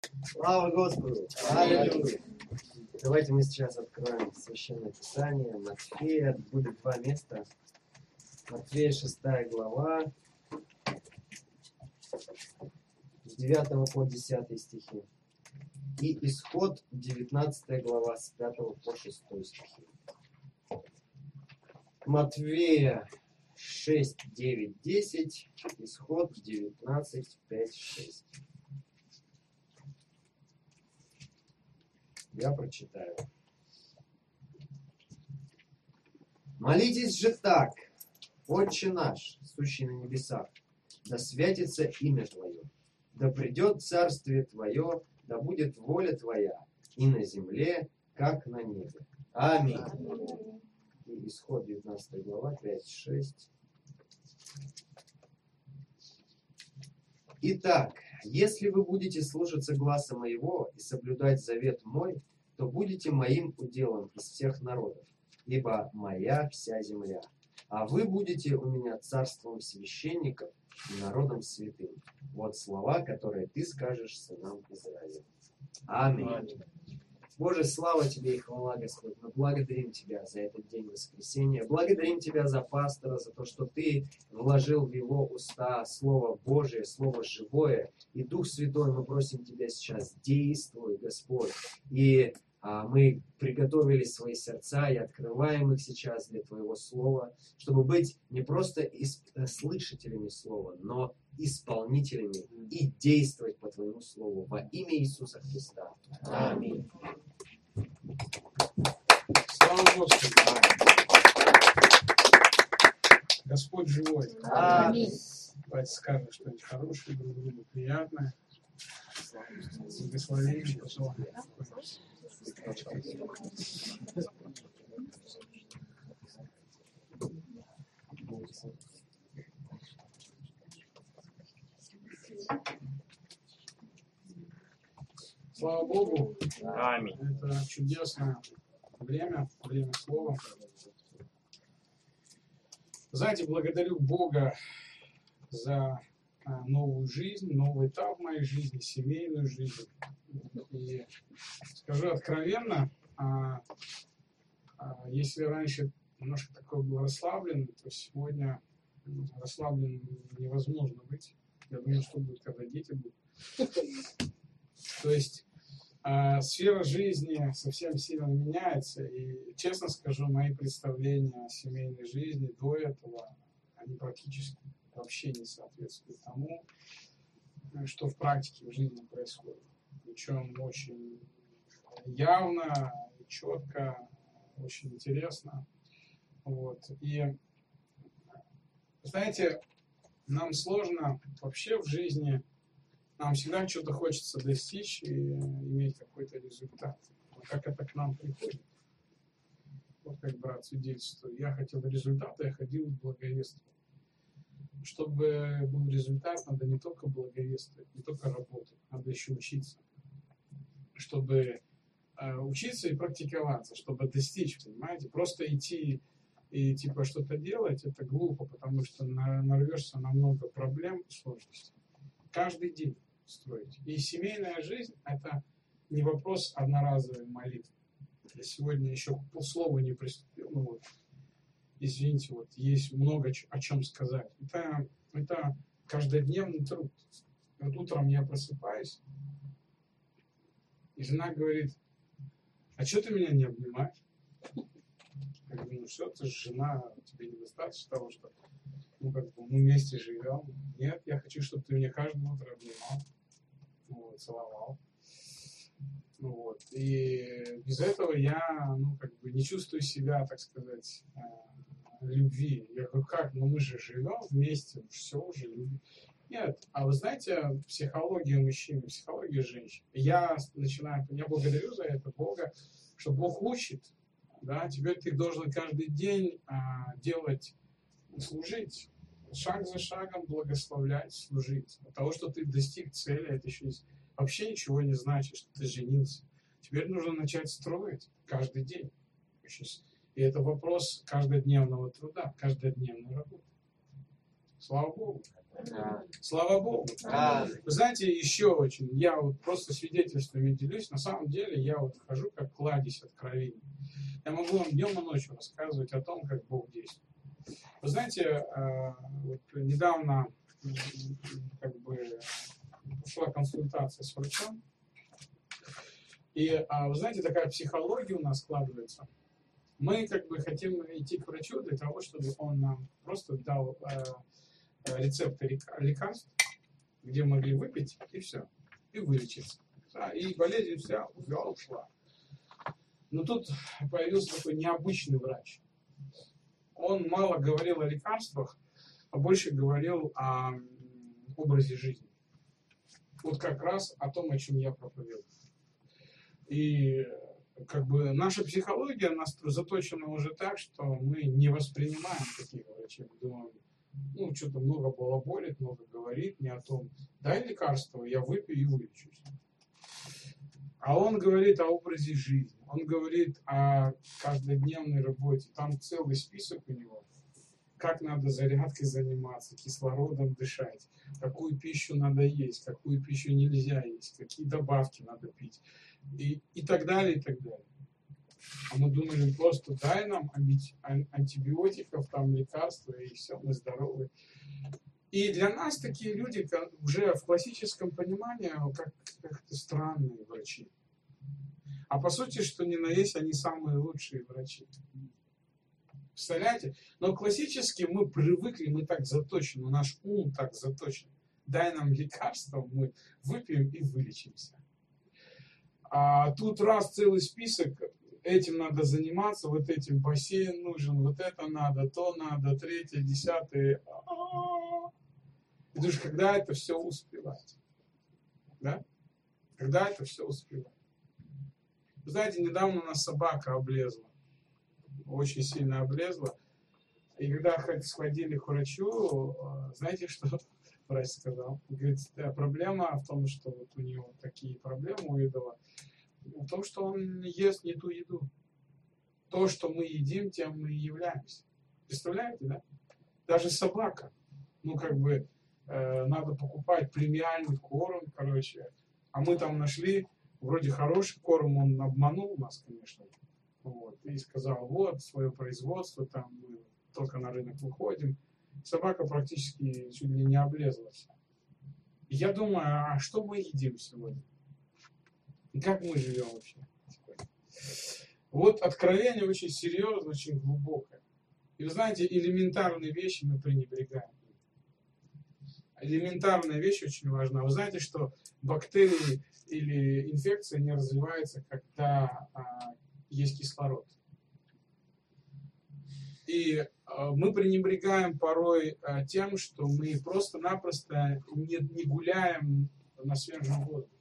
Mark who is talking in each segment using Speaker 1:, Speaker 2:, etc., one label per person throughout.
Speaker 1: Слава Господу! Аллилуйя! Давайте мы сейчас откроем Священное Писание. Матфея, будет два места. Матфея, 6 глава, с 9 по 10 стихи. И Исход, 19 глава, с 5 по 6 стихи. Матфея 6, 9, 10, Исход 19, 5, 6. Я прочитаю. Молитесь же так: Отче наш, сущий на небесах, да святится имя Твое, да придет царствие Твое, да будет воля Твоя и на земле, как на небе. Аминь. И Исход 19 глава, 5-6. Итак, если вы будете слушаться гласа моего и соблюдать завет мой, то будете моим уделом из всех народов, ибо моя вся земля. А вы будете у меня царством священников и народом святым. Вот слова, которые ты скажешь сынам Израиля. Аминь. Боже, слава Тебе и хвала, Господь. Мы благодарим Тебя за этот день воскресения. Благодарим Тебя за пастора, за то, что Ты вложил в его уста Слово Божие, Слово живое. И Дух Святой, мы просим Тебя сейчас, действуй, Господь. И мы приготовили свои сердца и открываем их сейчас для Твоего Слова, чтобы быть не просто слышателями Слова, но исполнителями и действовать по Твоему Слову во имя Иисуса Христа. Аминь.
Speaker 2: Слава Господу! Господь живой.
Speaker 1: Аминь.
Speaker 2: Давайте скажем что-нибудь хорошее, друг другу приятное. Благословение пожелаем. Слава Богу!
Speaker 3: Аминь.
Speaker 2: Это чудесное время слова. Знаете, благодарю Бога за новую жизнь, новый этап в моей жизни, семейную жизнь. И скажу откровенно, если раньше немножко такой был расслаблен, то сегодня расслабленным невозможно быть. Я думаю, что будет, когда дети будут. То есть сфера жизни совсем сильно меняется, и, честно скажу, мои представления о семейной жизни до этого, они практически вообще не соответствуют тому, что в практике в жизни происходит. Причем очень явно, четко, очень интересно. Вот. И, знаете, нам сложно вообще в жизни. Нам всегда что-то хочется достичь и иметь какой-то результат. Но как это к нам приходит? Вот как брат свидетельствует. Я хотел результата, я ходил и благовествовал. Чтобы был результат, надо не только благовествовать, не только работать, надо еще учиться. Чтобы учиться и практиковаться, чтобы достичь, понимаете? Просто идти и типа что-то делать, это глупо, потому что нарвешься на много проблем и сложностей. Каждый день строить. И семейная жизнь – это не вопрос одноразовой молитвы. Я сегодня еще к полслова не приступил, извините, есть много о чем сказать. Это каждодневный труд. Вот утром я просыпаюсь, и жена говорит: а что ты меня не обнимаешь? Я говорю: все, ты же жена, тебе недостаточно того, что мы вместе живем. Нет, я хочу, чтобы ты меня каждое утро обнимал, целовал. И без этого я, не чувствую себя, так сказать, любви. Я говорю: как? Мы же живем вместе, все уже любим. Нет. А вы знаете, психология мужчин, психология женщин. Я благодарю за это Бога, что Бог учит. Да, теперь ты должен каждый день делать, служить. Шаг за шагом благословлять, служить. От того, что ты достиг цели, это еще вообще ничего не значит, что ты женился. Теперь нужно начать строить каждый день. И это вопрос каждодневного труда, каждодневной работы. Слава Богу.
Speaker 1: Да.
Speaker 2: Слава Богу.
Speaker 1: Да.
Speaker 2: Вы знаете, еще очень, я вот просто свидетельствами делюсь, на самом деле я вот хожу как кладезь откровений. Я могу вам днем и ночью рассказывать о том, как Бог действует. Вы знаете, вот недавно как бы пошла консультация с врачом, и вы знаете, такая психология у нас складывается. Мы как бы хотим идти к врачу для того, чтобы он нам просто дал рецепты лекарств, где могли выпить, и все, и вылечиться. Да, и болезнь вся ушла. Но тут появился такой необычный врач. Он мало говорил о лекарствах, а больше говорил о образе жизни. Вот как раз о том, о чем я проповедую. И как бы наша психология нас заточена уже так, что мы не воспринимаем таких врачей. Мы думаем, ну, что-то много балаболит, много говорит, не о том. Дай лекарство, я выпью и вылечусь. А он говорит о образе жизни. Он говорит о каждодневной работе. Там целый список у него. Как надо зарядкой заниматься, кислородом дышать, какую пищу надо есть, какую пищу нельзя есть, какие добавки надо пить. И так далее, и так далее. А мы думали, просто дай нам антибиотиков, там лекарства, и все, мы здоровы. И для нас такие люди уже в классическом понимании как-то странные врачи. А по сути, что ни на есть, они самые лучшие врачи. Представляете? Но классически мы привыкли, мы так заточены, наш ум так заточен. Дай нам лекарство, мы выпьем и вылечимся. А тут раз целый список, этим надо заниматься, вот этим бассейн нужен, вот это надо, то надо, третье, десятое. И думаешь, когда это все успевать? Да? Когда это все успевать? Вы знаете, недавно у нас собака облезла. Очень сильно облезла. И когда сходили к врачу, знаете, что врач сказал? Он говорит, проблема в том, что вот у него такие проблемы у идола, в том, что он ест не ту еду. То, что мы едим, тем мы и являемся. Представляете, да? Даже собака. Ну, как бы, надо покупать премиальный корм, короче. А мы там нашли, вроде хороший корм, он обманул нас, конечно. Вот, и сказал, вот, свое производство, там мы только на рынок выходим. Собака практически чуть ли не облезла вся. И я думаю, а что мы едим сегодня? И как мы живем вообще? Вот откровение очень серьезное, очень глубокое. И вы знаете, элементарные вещи мы пренебрегаем. Элементарная вещь очень важна. Вы знаете, что бактерии или инфекция не развивается, когда есть кислород. И мы пренебрегаем порой тем, что мы просто-напросто не гуляем на свежем воздухе.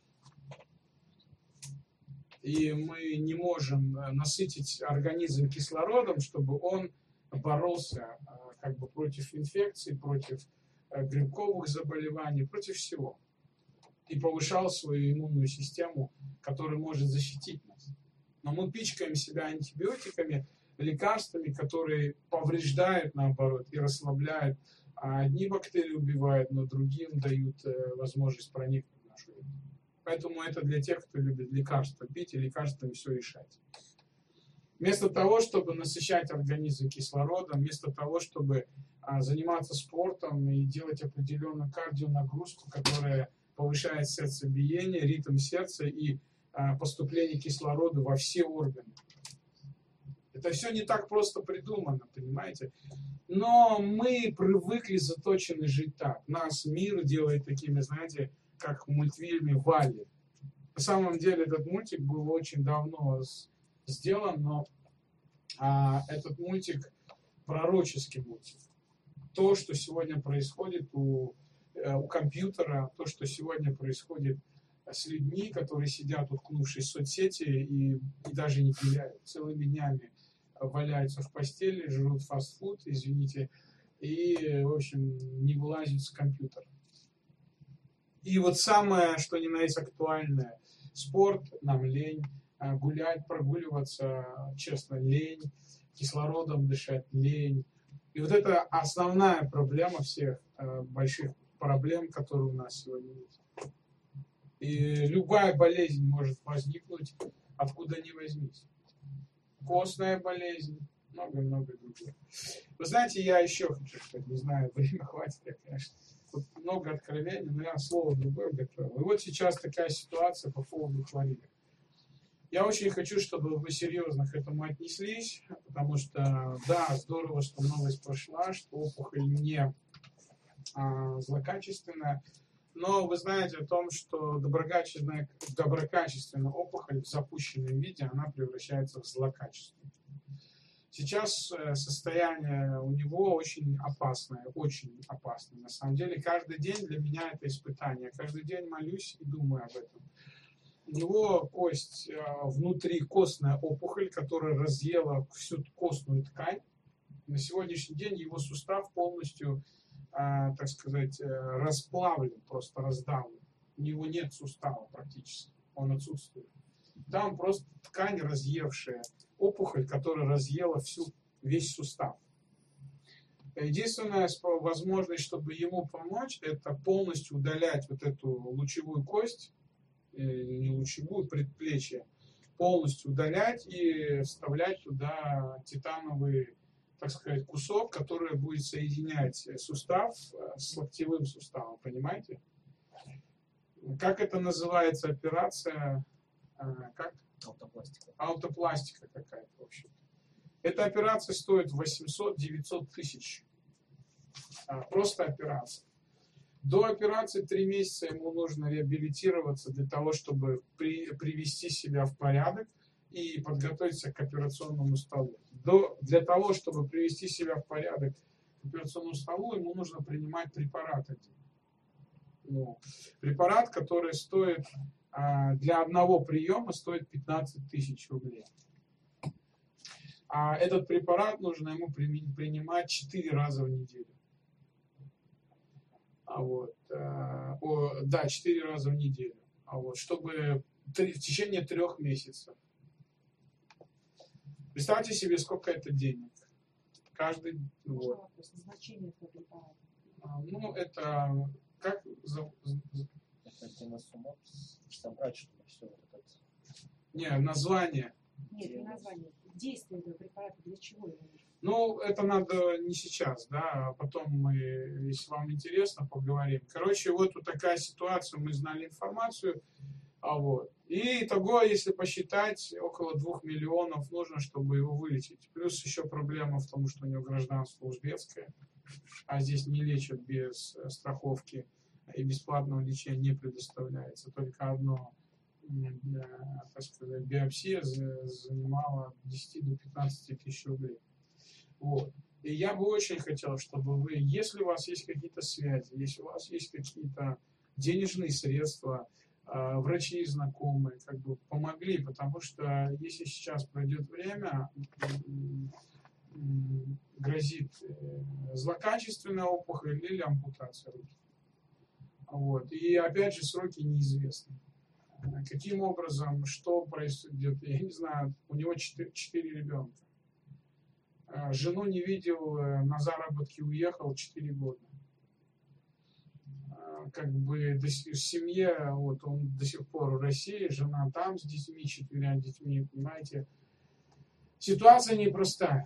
Speaker 2: И мы не можем насытить организм кислородом, чтобы он боролся как бы против инфекций, против грибковых заболеваний, против всего. И повышал свою иммунную систему, которая может защитить нас. Но мы пичкаем себя антибиотиками, лекарствами, которые повреждают, наоборот, и расслабляют. А одни бактерии убивают, но другим дают возможность проникнуть в нашу еду. Поэтому это для тех, кто любит лекарства пить и лекарствами все решать. Вместо того, чтобы насыщать организм кислородом, вместо того, чтобы заниматься спортом и делать определенную кардионагрузку, которая повышает сердцебиение, ритм сердца и поступление кислорода во все органы. Это все не так просто придумано, понимаете? Но мы привыкли, заточены жить так. Нас мир делает такими, знаете, как в мультфильме «Валли». На самом деле этот мультик был очень давно сделан, но этот мультик пророческий мультик. То, что сегодня происходит у компьютера, то, что сегодня происходит с людьми, которые сидят, уткнувшись в соцсети и даже не гуляют, целыми днями валяются в постели, жрут фастфуд, извините, и, в общем, не вылазят с компьютера. И вот самое, что ни на есть актуальное, спорт, нам лень, гулять, прогуливаться, честно, лень, кислородом дышать, лень. И вот это основная проблема всех больших проблем, которые у нас сегодня есть. И любая болезнь может возникнуть откуда ни возьмись. Костная болезнь, много-много других. Вы знаете, я еще хочу сказать, не знаю, время хватит, конечно. Тут много откровений, но я слово другое готовил. И вот сейчас такая ситуация по поводу хлорида. Я очень хочу, чтобы вы серьезно к этому отнеслись, потому что, да, здорово, что новость пошла, что опухоль не злокачественная, но вы знаете о том, что доброкачественная опухоль в запущенном виде, она превращается в злокачественную. Сейчас состояние у него очень опасное, очень опасное. На самом деле, каждый день для меня это испытание. Каждый день молюсь и думаю об этом. У него кость внутри, костная опухоль, которая разъела всю костную ткань. На сегодняшний день его сустав полностью, так сказать, расплавлен, просто раздавлен. У него нет сустава практически, он отсутствует. Там просто ткань разъевшая, опухоль, которая разъела весь сустав. Единственная возможность, чтобы ему помочь, это полностью удалять вот эту лучевую кость, не лучевую, предплечье, полностью удалять и вставлять туда титановый, так сказать, кусок, который будет соединять сустав с локтевым суставом, понимаете? Как это называется операция? Как?
Speaker 3: Аутопластика.
Speaker 2: Аутопластика какая-то, в общем. Эта операция стоит 800-900 тысяч. Просто операция. До операции 3 месяца ему нужно реабилитироваться для того, чтобы привести себя в порядок и подготовиться к операционному столу. Для того, чтобы привести себя в порядок к операционному столу, ему нужно принимать препарат один. Препарат, который стоит для одного приема стоит 15 тысяч рублей. А этот препарат нужно ему принимать 4 раза в неделю. 4 раза в неделю. Чтобы в течение 3 месяцев. Представьте себе, сколько это денег. Каждый год.
Speaker 4: Назначение этого препарата.
Speaker 2: Это как...
Speaker 3: Это на сумму собрать, чтобы все вот это...
Speaker 2: Не, название.
Speaker 4: Нет, не название. Действие этого препарата, для чего его нужно?
Speaker 2: Это надо не сейчас, да, а потом мы, если вам интересно, поговорим. Короче, вот такая ситуация, мы знали информацию, И итого, если посчитать, около 2 миллионов нужно, чтобы его вылечить. Плюс еще проблема в том, что у него гражданство узбекское, а здесь не лечат без страховки, и бесплатного лечения не предоставляется. Только одно, так сказать, биопсия занимала 10 до 15 тысяч рублей. И я бы очень хотел, чтобы вы, если у вас есть какие-то связи, если у вас есть какие-то денежные средства, врачи знакомые, помогли, потому что если сейчас пройдет время, грозит злокачественная опухоль или ампутация руки. И опять же сроки неизвестны. Каким образом, что происходит, я не знаю, у него 4 ребенка. Жену не видел, на заработки уехал 4 года. В семье, он до сих пор в России, жена там с детьми, 4 детьми, понимаете. Ситуация непростая.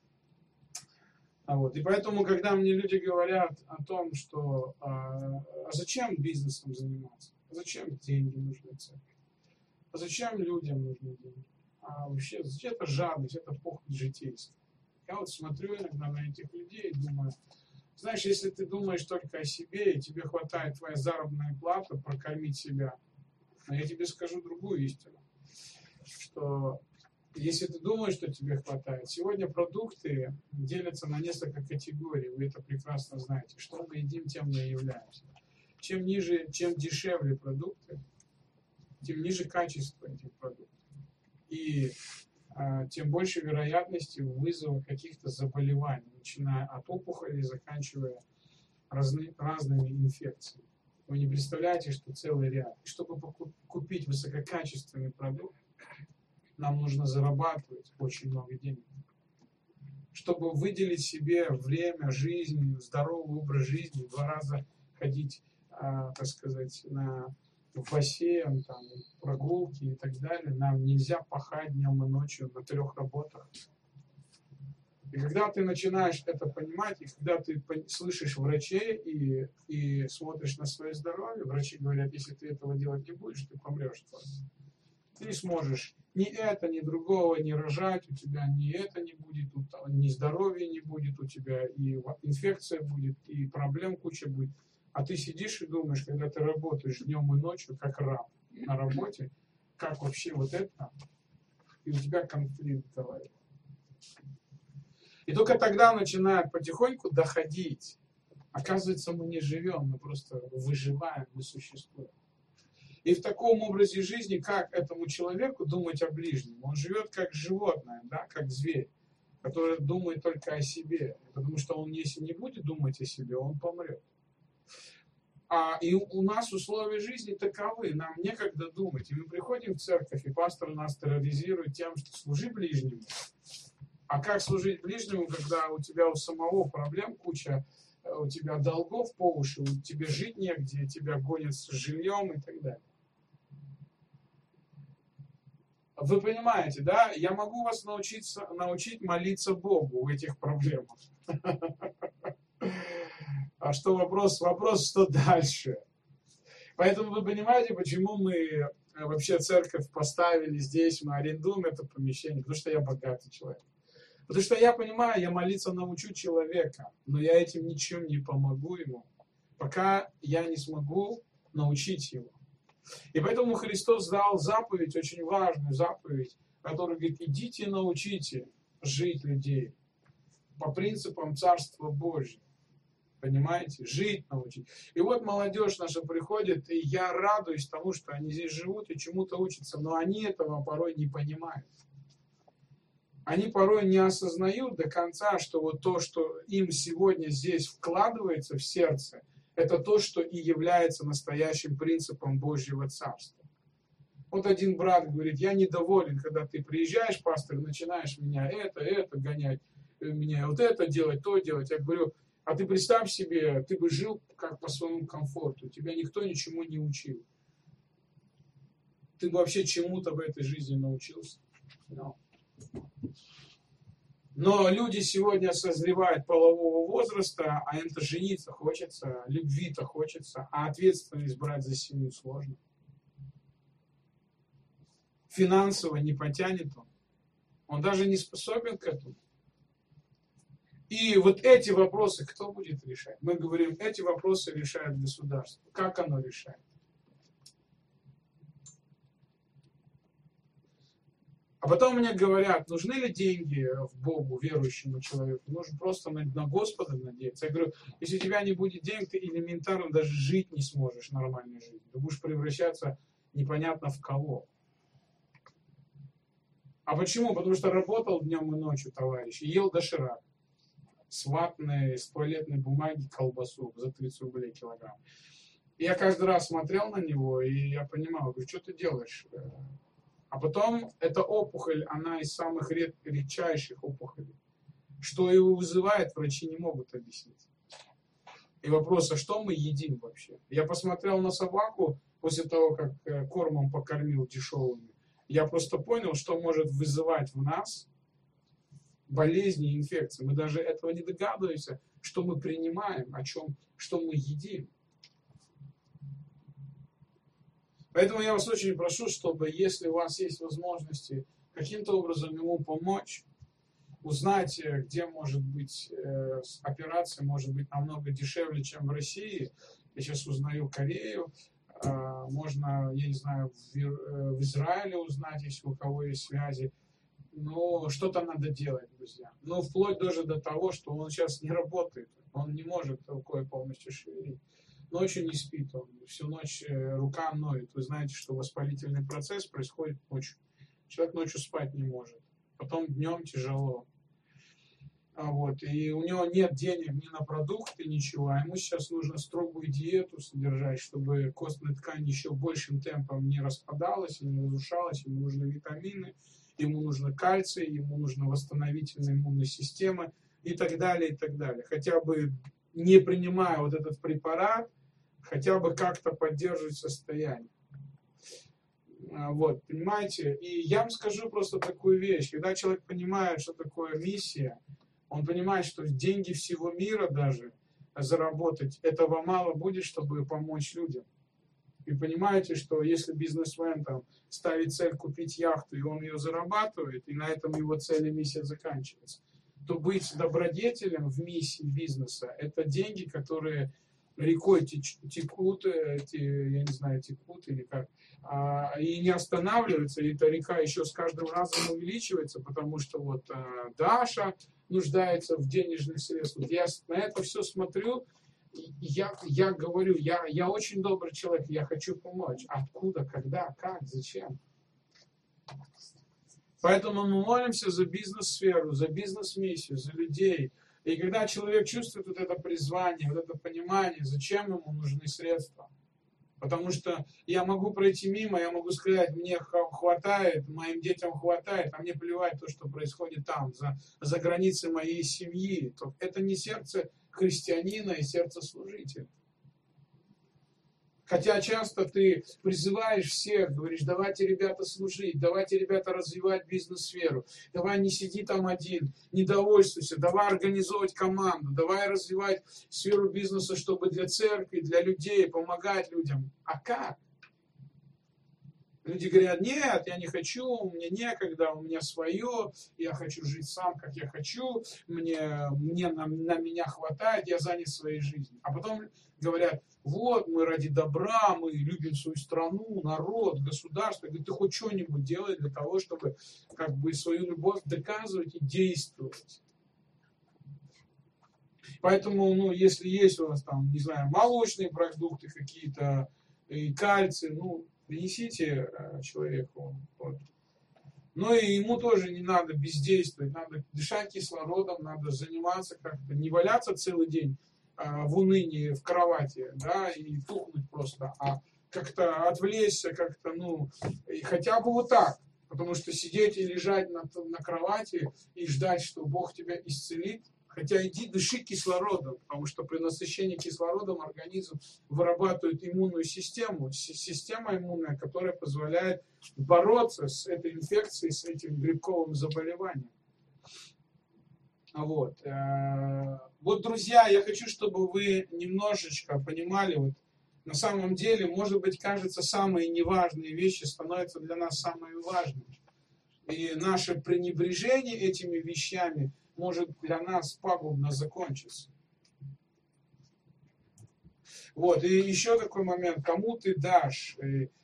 Speaker 2: И поэтому, когда мне люди говорят о том, что зачем бизнесом заниматься, зачем деньги нужны церкви, зачем людям нужны деньги, вообще это жадность, это похоть житейская. Я смотрю иногда на этих людей и думаю, знаешь, если ты думаешь только о себе, и тебе хватает твоя заработная плата прокормить себя, но я тебе скажу другую истину, что если ты думаешь, что тебе хватает, сегодня продукты делятся на несколько категорий, вы это прекрасно знаете. Что мы едим, тем мы и являемся. Чем дешевле продукты, тем ниже качество этих продуктов. И тем больше вероятности вызова каких-то заболеваний, начиная от опухоли, заканчивая разными инфекциями. Вы не представляете, что целый ряд. И чтобы купить высококачественный продукт, нам нужно зарабатывать очень много денег. Чтобы выделить себе время, жизнь, здоровый образ жизни, 2 раза ходить, так сказать, в бассейн, там, прогулки и так далее. Нам нельзя пахать днем и ночью на 3 работах. И когда ты начинаешь это понимать, и когда ты слышишь врачей и смотришь на свое здоровье, врачи говорят, если ты этого делать не будешь, ты помрешь. Ты не сможешь ни это, ни другого не рожать, у тебя ни это не будет, ни здоровья не будет у тебя, и инфекция будет, и проблем куча будет. А ты сидишь и думаешь, когда ты работаешь днем и ночью, как раб на работе, как вообще вот это, и у тебя конфликт в голове. И только тогда начинает потихоньку доходить. Оказывается, мы не живем, мы просто выживаем, мы существуем. И в таком образе жизни, как этому человеку думать о ближнем? Он живет как животное, да, как зверь, который думает только о себе. Потому что он, если не будет думать о себе, он помрет. И у нас условия жизни таковы, нам некогда думать. И мы приходим в церковь, и пастор нас терроризирует тем, что служи ближнему. А как служить ближнему, когда у тебя у самого проблем куча, у тебя долгов по уши, у тебя жить негде, тебя гонят с жильем и так далее. Вы понимаете, да? Я могу вас научить молиться Богу в этих проблемах. А что вопрос, что дальше? Поэтому вы понимаете, почему мы вообще церковь поставили здесь, мы арендуем это помещение, потому что я богатый человек. Потому что я понимаю, я молиться научу человека, но я этим ничем не помогу ему, пока я не смогу научить его. И поэтому Христос дал заповедь, очень важную заповедь, которая говорит, идите научите жить людей по принципам Царства Божьего. Понимаете? Жить научить. И вот молодежь наша приходит, и я радуюсь тому, что они здесь живут и чему-то учатся, но они этого порой не понимают. Они порой не осознают до конца, что вот то, что им сегодня здесь вкладывается в сердце, это то, что и является настоящим принципом Божьего Царства. Вот один брат говорит, я недоволен, когда ты приезжаешь, пастор, начинаешь меня это гонять, меня вот это делать, то делать. Я говорю, а ты представь себе, ты бы жил как по своему комфорту, тебя никто ничему не учил. Ты бы вообще чему-то в этой жизни научился. Но люди сегодня созревают полового возраста, а им-то жениться хочется, любви-то хочется, а ответственность брать за семью сложно. Финансово не потянет он. Он даже не способен к этому. И вот эти вопросы кто будет решать? Мы говорим, эти вопросы решает государство. Как оно решает? А потом мне говорят, нужны ли деньги в Богу, верующему человеку? Нужно просто на Господа надеяться. Я говорю, если у тебя не будет денег, ты элементарно даже жить не сможешь нормальной жизнью. Ты будешь превращаться непонятно в кого. А почему? Потому что работал днем и ночью, товарищ, и ел доширак с ватной, с туалетной бумаги колбасу за 30 рублей килограмм. И я каждый раз смотрел на него, и я понимал, говорю, что ты делаешь? А потом эта опухоль, она из самых редчайших опухолей. Что ее вызывает, врачи не могут объяснить. И вопрос, а что мы едим вообще? Я посмотрел на собаку после того, как кормом покормил дешевыми. Я просто понял, что может вызывать в нас болезни и инфекции. Мы даже этого не догадываемся, что мы принимаем, что мы едим. Поэтому я вас очень прошу, чтобы, если у вас есть возможности каким-то образом ему помочь, узнать, где может быть операция, может быть намного дешевле, чем в России. Я сейчас узнаю Корею, можно, я не знаю, в Израиле узнать, если у кого есть связи. Но что-то надо делать, друзья. Ну, вплоть даже до того, что он сейчас не работает, он не может рукой полностью шевелить. Ночью не спит, он всю ночь рука ноет. Вы знаете, что воспалительный процесс происходит ночью. Человек ночью спать не может. Потом днем тяжело. И у него нет денег ни на продукты, ничего. А ему сейчас нужно строгую диету содержать, чтобы костная ткань еще большим темпом не распадалась, не разрушалась. Ему нужны витамины, ему нужно кальций, ему нужна восстановительная иммунная система и так далее, и так далее. Хотя бы не принимая вот этот препарат, хотя бы как-то поддерживать состояние. Вот, понимаете? И я вам скажу просто такую вещь. Когда человек понимает, что такое миссия, он понимает, что деньги всего мира даже заработать, этого мало будет, чтобы помочь людям. И понимаете, что если бизнесмен там ставит цель купить яхту, и он ее зарабатывает, и на этом его цель и миссия заканчивается, то быть добродетелем в миссии бизнеса – это деньги, которые рекой текут, я не знаю, текут или как, и не останавливаются, и эта река еще с каждым разом увеличивается, потому что вот Даша нуждается в денежных средствах. Я на это все смотрю, и я говорю, я очень добрый человек, я хочу помочь. Откуда, когда, как, зачем? Поэтому мы молимся за бизнес-сферу, за бизнес-миссию, за людей. И когда человек чувствует вот это призвание, вот это понимание, зачем ему нужны средства. Потому что я могу пройти мимо, я могу сказать, мне хватает, моим детям хватает, а мне плевать то, что происходит там, за границей моей семьи. То это не сердце христианина и сердце служителя. Хотя часто ты призываешь всех, говоришь, давайте, ребята, служить, давайте, ребята, развивать бизнес-сферу, давай не сиди там один, не довольствуйся, давай организовывать команду, давай развивать сферу бизнеса, чтобы для церкви, для людей, помогать людям. А как? Люди говорят, нет, я не хочу, мне некогда, у меня свое, я хочу жить сам, как я хочу, мне на меня хватает, я занят своей жизнью. А потом говорят, вот, мы ради добра, мы любим свою страну, народ, государство. Я говорю, ты хоть что-нибудь делай для того, чтобы как бы свою любовь доказывать и действовать. Поэтому, если есть у вас там, не знаю, молочные продукты какие-то, и кальций, принесите человеку. Вот. Но и ему тоже не надо бездействовать, надо дышать кислородом, надо заниматься как-то, не валяться целый день в унынии в кровати, да, и тухнуть просто, а как-то отвлечься, как-то, и хотя бы вот так. Потому что сидеть и лежать на кровати и ждать, что Бог тебя исцелит, хотя иди дыши кислородом, потому что при насыщении кислородом организм вырабатывает иммунную систему, система иммунная, которая позволяет бороться с этой инфекцией, с этим грибковым заболеванием. Вот, друзья, я хочу, чтобы вы немножечко понимали, на самом деле, может быть, кажется, самые неважные вещи становятся для нас самыми важными. И наше пренебрежение этими вещами может для нас пагубно закончиться. Вот, и еще такой момент, кому ты дашь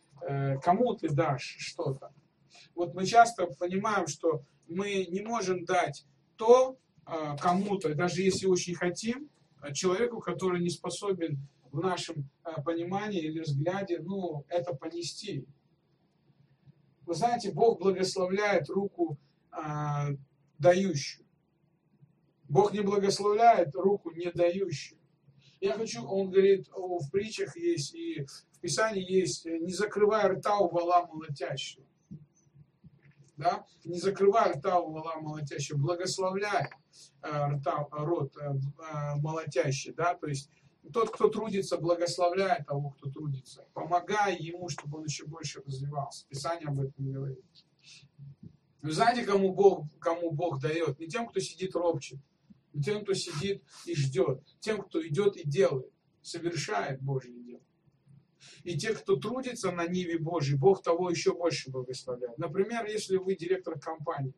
Speaker 2: что-то. Вот мы часто понимаем, что мы не можем дать то кому-то, даже если очень хотим, человеку, который не способен в нашем понимании или взгляде, это понести. Вы знаете, Бог благословляет руку дающую. Бог не благословляет руку не дающую. Он говорит, в притчах есть и в Писании есть, не закрывай рта у вола молотящего. Да? Не закрывай рта у вола молотящего, благословляй рот молотящий. Да? То есть тот, кто трудится, благословляет того, кто трудится. Помогай ему, чтобы он еще больше развивался. Писание об этом говорит. Вы знаете, кому Бог дает? Не тем, кто сидит ропчет, не тем, кто сидит и ждет, тем, кто идет и делает, совершает Божье дело. И те, кто трудится на ниве Божьей, Бог того еще больше благословляет. Например, если вы директор компании,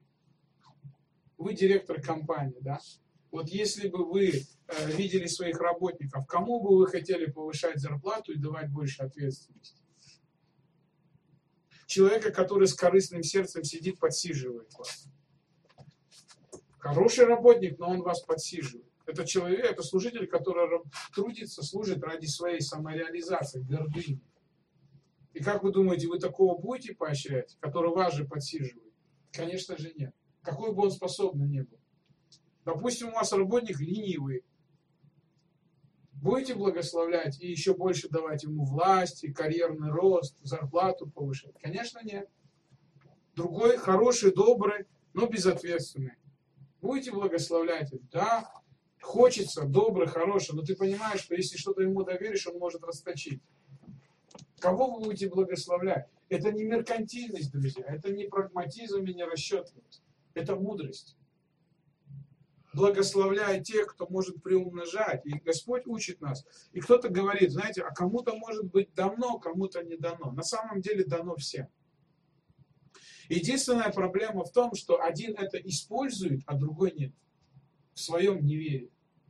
Speaker 2: да? Вот если бы вы видели своих работников, кому бы вы хотели повышать зарплату и давать больше ответственности? Человека, который с корыстным сердцем сидит, подсиживает вас. Хороший работник, но он вас подсиживает. Это человек, это служитель, который трудится, служит ради своей самореализации, гордыни. И как вы думаете, вы такого будете поощрять, который вас же подсиживает? Конечно же нет. Какой бы он способный ни был. Допустим, у вас работник ленивый. Будете благословлять и еще больше давать ему власти, карьерный рост, зарплату повышать? Конечно, нет. Другой хороший, добрый, но безответственный. Будете благословлять? Да. хочется, добрый, хороший, но ты понимаешь, что если что-то ему доверишь, он может расточить. Кого вы будете благословлять? Это не меркантильность, друзья, это не прагматизм и не расчетливость. Это мудрость. Благословляя тех, кто может приумножать. И Господь учит нас. И кто-то говорит, знаете, а кому-то может быть дано, кому-то не дано. На самом деле дано всем. Единственная проблема в том, что один это использует, а другой нет. В своем неверии.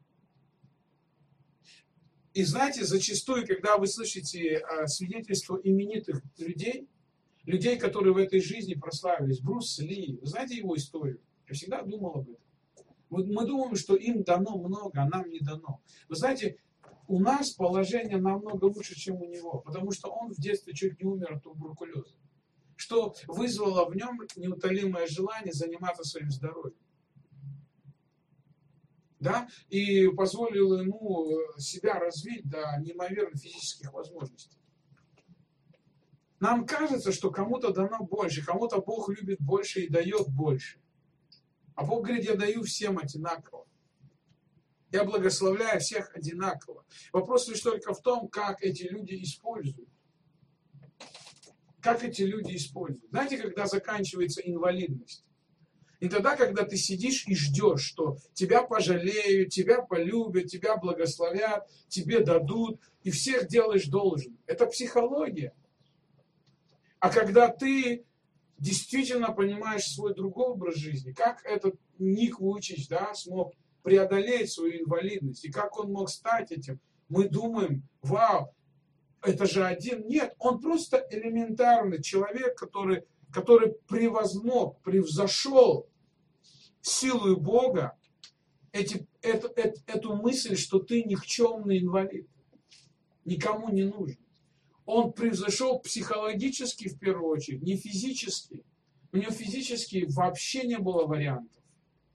Speaker 2: И знаете, зачастую, когда вы слышите свидетельства именитых людей, которые в этой жизни прославились, Брюс Ли, вы знаете его историю? Я всегда думал об этом. Вот мы думаем, что им дано много, а нам не дано. Вы знаете, у нас положение намного лучше, чем у него, потому что он в детстве чуть не умер от туберкулеза, что вызвало в нем неутолимое желание заниматься своим здоровьем. Да? И позволило ему себя развить до неимоверных физических возможностей. Нам кажется, что кому-то дано больше, кому-то Бог любит больше и дает больше. А Бог говорит, я даю всем одинаково. Я благословляю всех одинаково. Вопрос лишь только в том, как эти люди используют. Как эти люди используют. Знаете, когда заканчивается инвалидность? И тогда, когда ты сидишь и ждешь, что тебя пожалеют, тебя полюбят, тебя благословят, тебе дадут, и всех делаешь должен. Это психология. А когда ты действительно понимаешь свой другой образ жизни, как этот Ник Вуйчич, да, смог преодолеть свою инвалидность, и как он мог стать этим, мы думаем, вау, это же один. Нет, он просто элементарный человек, который превзошел силу Бога, эту мысль, что ты никчемный инвалид, никому не нужен. Он превзошел психологически в первую очередь, не физически. У него физически вообще не было вариантов.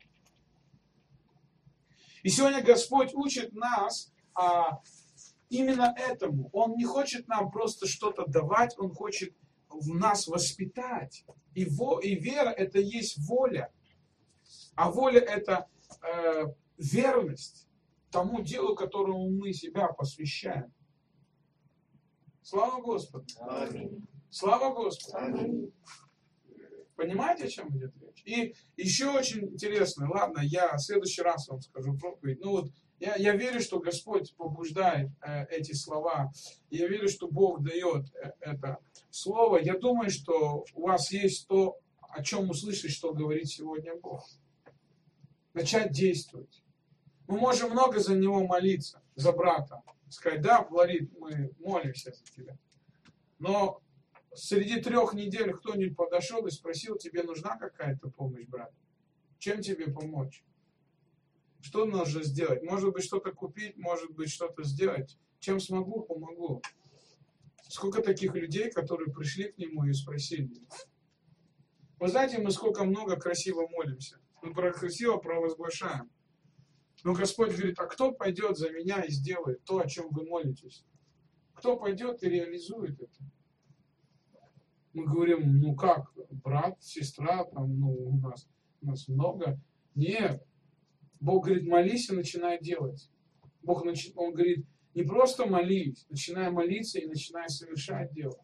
Speaker 2: И сегодня Господь учит нас именно этому. Он не хочет нам просто что-то давать, Он хочет в нас воспитать. И вера – это есть воля. А воля – это верность тому делу, которому мы себя посвящаем. Слава Господу!
Speaker 1: Аминь.
Speaker 2: Слава Господу!
Speaker 1: Аминь.
Speaker 2: Понимаете, о чем идет речь? И еще очень интересно, ладно, я в следующий раз вам скажу проповедь. Ну вот, я верю, что Господь побуждает эти слова. Я верю, что Бог дает это слово. Я думаю, что у вас есть то, о чем услышать, что говорит сегодня Бог. Начать действовать. Мы можем много за него молиться, за брата. Сказать, да, Флорид, мы молимся за тебя. Но среди 3 недель кто-нибудь подошел и спросил, тебе нужна какая-то помощь, брат? Чем тебе помочь? Что нужно сделать? Может быть, что-то купить, может быть, что-то сделать. Чем смогу, помогу. Сколько таких людей, которые пришли к нему и спросили. Вы знаете, мы сколько много красиво молимся. Мы красиво провозглашаем. Но Господь говорит, а кто пойдет за меня и сделает то, о чем вы молитесь? Кто пойдет и реализует это? Мы говорим, ну как, брат, сестра, там, ну, у нас много. Нет. Бог говорит, молись и начинай делать. Он говорит, не просто молись, начинай молиться и начинай совершать дело.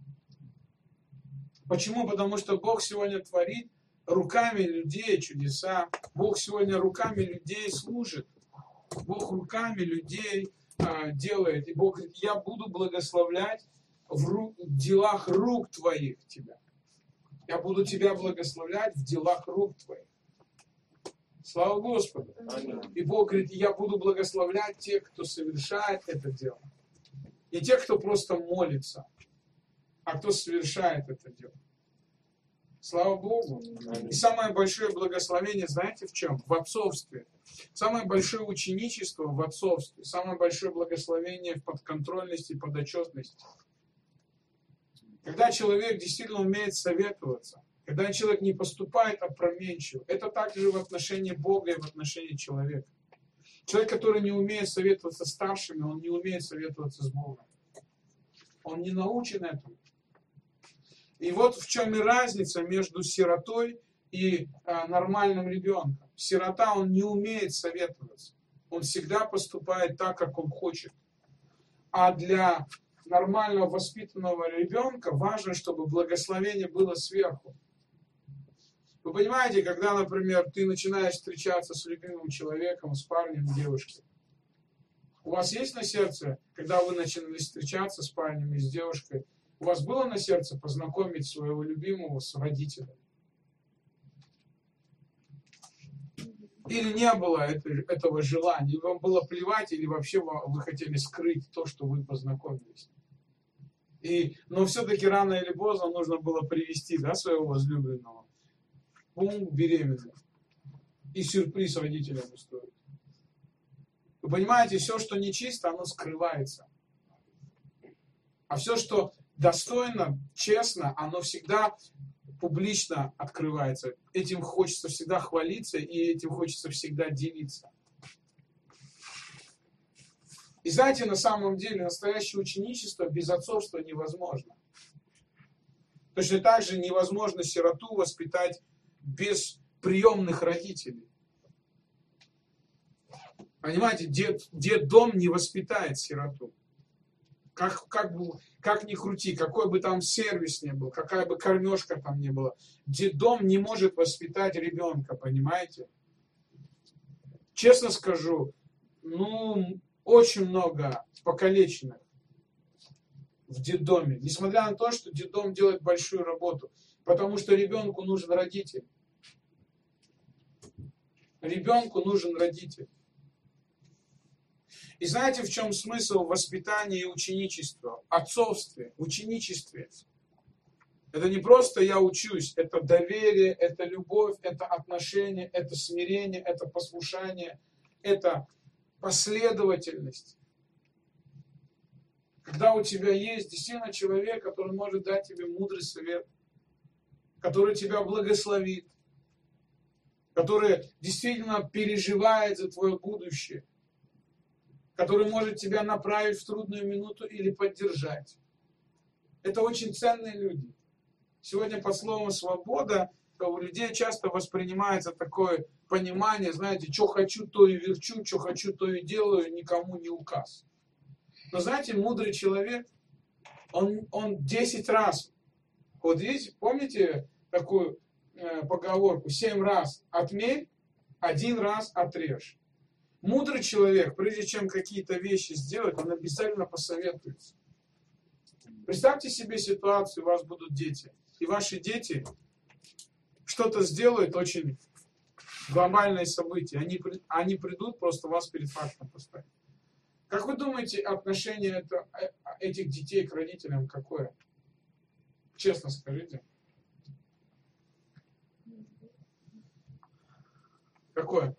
Speaker 2: Почему? Потому что Бог сегодня творит руками людей чудеса. Бог сегодня руками людей служит. Бог руками людей делает. И Бог говорит, я буду благословлять в делах рук твоих тебя. Я буду тебя благословлять в делах рук твоих. Слава Господу. И Бог говорит, я буду благословлять тех, кто совершает это дело. Не тех, кто просто молится, а кто совершает это дело. Слава Богу. И самое большое благословение, знаете в чем? В отцовстве. Самое большое ученичество в отцовстве. Самое большое благословение в подконтрольности и подотчетности. Когда человек действительно умеет советоваться, когда человек не поступает опрометчиво, это также в отношении Бога и в отношении человека. Человек, который не умеет советоваться с старшими, он не умеет советоваться с Богом. Он не научен этому. И вот в чем и разница между сиротой и нормальным ребенком. Сирота, он не умеет советоваться. Он всегда поступает так, как он хочет. А для нормально воспитанного ребенка важно, чтобы благословение было сверху. Вы понимаете, когда, например, ты начинаешь встречаться с любимым человеком, с парнем, девушкой, у вас есть на сердце, когда вы начали встречаться с парнем и с девушкой, у вас было на сердце познакомить своего любимого с родителями? Или не было этого желания, или вам было плевать, или вообще вы хотели скрыть то, что вы познакомились? Но все-таки рано или поздно нужно было привести, да, своего возлюбленного. Бум, беременный. И сюрприз родителям устроить. Вы понимаете, все, что нечисто, оно скрывается. А все, что достойно, честно, оно всегда публично открывается. Этим хочется всегда хвалиться, и этим хочется всегда делиться. И знаете, на самом деле, настоящее ученичество без отцовства невозможно. Точно так же невозможно сироту воспитать без приемных родителей. Понимаете, детдом не воспитает сироту. Как ни крути, какой бы там сервис ни был, какая бы кормежка там ни была, детдом не может воспитать ребенка, понимаете? Честно скажу, очень много покалеченных в детдоме, несмотря на то, что детдом делает большую работу, потому что ребенку нужен родитель. Ребенку нужен родитель. И знаете, в чем смысл воспитания и ученичества? Отцовстве, ученичестве. Это не просто я учусь, это доверие, это любовь, это отношение, это смирение, это послушание, это последовательность. Когда у тебя есть действительно человек, который может дать тебе мудрый совет, который тебя благословит, который действительно переживает за твое будущее, который может тебя направить в трудную минуту или поддержать. Это очень ценные люди. Сегодня под словом «свобода» у людей часто воспринимается такое понимание, знаете, что хочу, то и верчу, что хочу, то и делаю, никому не указ. Но знаете, мудрый человек, он 10 раз, вот видите, помните такую поговорку, 7 раз отмерь, 1 раз отрежь. Мудрый человек, прежде чем какие-то вещи сделать, он обязательно посоветуется. Представьте себе ситуацию, у вас будут дети, и ваши дети что-то сделают очень глобальное событие. Они придут, просто вас перед фактом поставят. Как вы думаете, отношение этих детей к родителям какое? Честно скажите. Какое?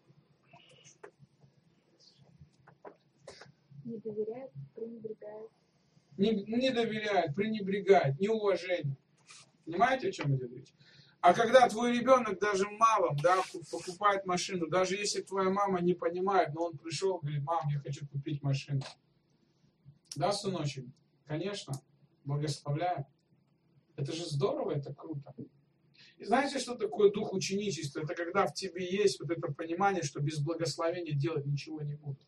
Speaker 5: Не доверяют, пренебрегают.
Speaker 2: Не доверяют, пренебрегают, неуважение. Понимаете, о чем идет речь? А когда твой ребенок даже малым, да, покупает машину, даже если твоя мама не понимает, но он пришел, говорит: мам, я хочу купить машину. Да, сыночек? Конечно, благословляю. Это же здорово, это круто. И знаете, что такое дух ученичества? Это когда в тебе есть вот это понимание, что без благословения делать ничего не буду.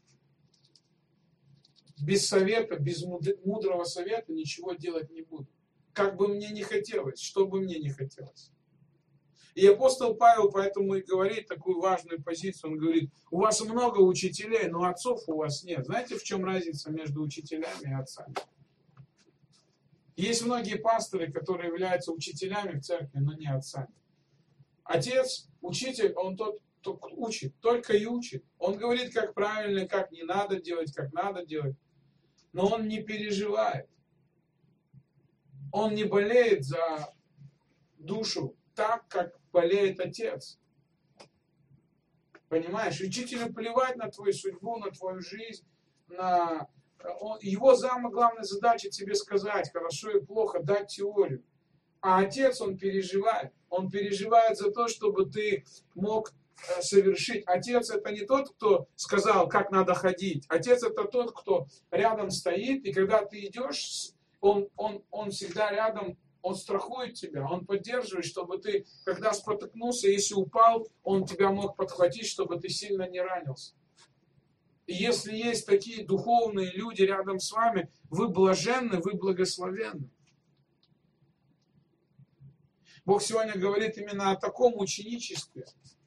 Speaker 2: Без совета, без мудрого совета ничего делать не буду. Как бы мне не хотелось, что бы мне не хотелось. И апостол Павел поэтому и говорит такую важную позицию. Он говорит: у вас много учителей, но отцов у вас нет. Знаете, в чем разница между учителями и отцами? Есть многие пасторы, которые являются учителями в церкви, но не отцами. Отец, учитель, он тот, кто учит, только и учит. Он говорит, как правильно, как не надо делать, как надо делать. Но он не переживает. Он не болеет за душу так, как болеет отец. Понимаешь? Учителю плевать на твою судьбу, на твою жизнь. Его самая главная задача тебе сказать, хорошо и плохо, дать теорию. А отец, он переживает. Он переживает за то, чтобы ты мог совершить. Отец — это не тот, кто сказал, как надо ходить. Отец — это тот, кто рядом стоит, и когда ты идешь, он всегда рядом, он страхует тебя, он поддерживает, чтобы ты, когда спотыкнулся, если упал, он тебя мог подхватить, чтобы ты сильно не ранился. И если есть такие духовные люди рядом с вами, вы блаженны, вы благословенны. Бог сегодня говорит именно о таком ученичестве.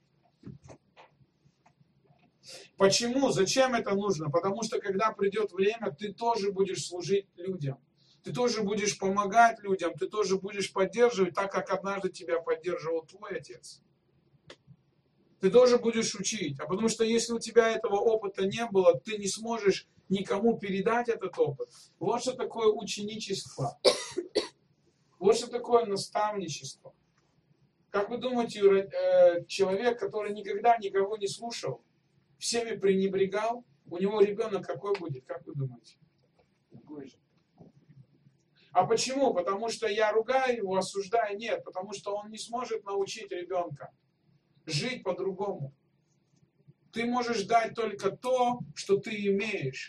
Speaker 2: Почему? Зачем это нужно? Потому что когда придет время, ты тоже будешь служить людям. Ты тоже будешь помогать людям, ты тоже будешь поддерживать, так как однажды тебя поддерживал твой отец. Ты тоже будешь учить. А потому что если у тебя этого опыта не было, ты не сможешь никому передать этот опыт. Вот что такое ученичество. Вот что такое наставничество. Как вы думаете, человек, который никогда никого не слушал, всеми пренебрегал, у него ребенок какой будет? Как вы думаете?
Speaker 3: Такой же.
Speaker 2: А почему? Потому что я ругаю его, осуждаю? Нет, потому что он не сможет научить ребенка жить по-другому. Ты можешь дать только то, что ты имеешь.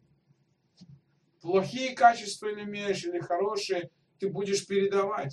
Speaker 2: Плохие качества или имеешь, или хорошие, ты будешь передавать.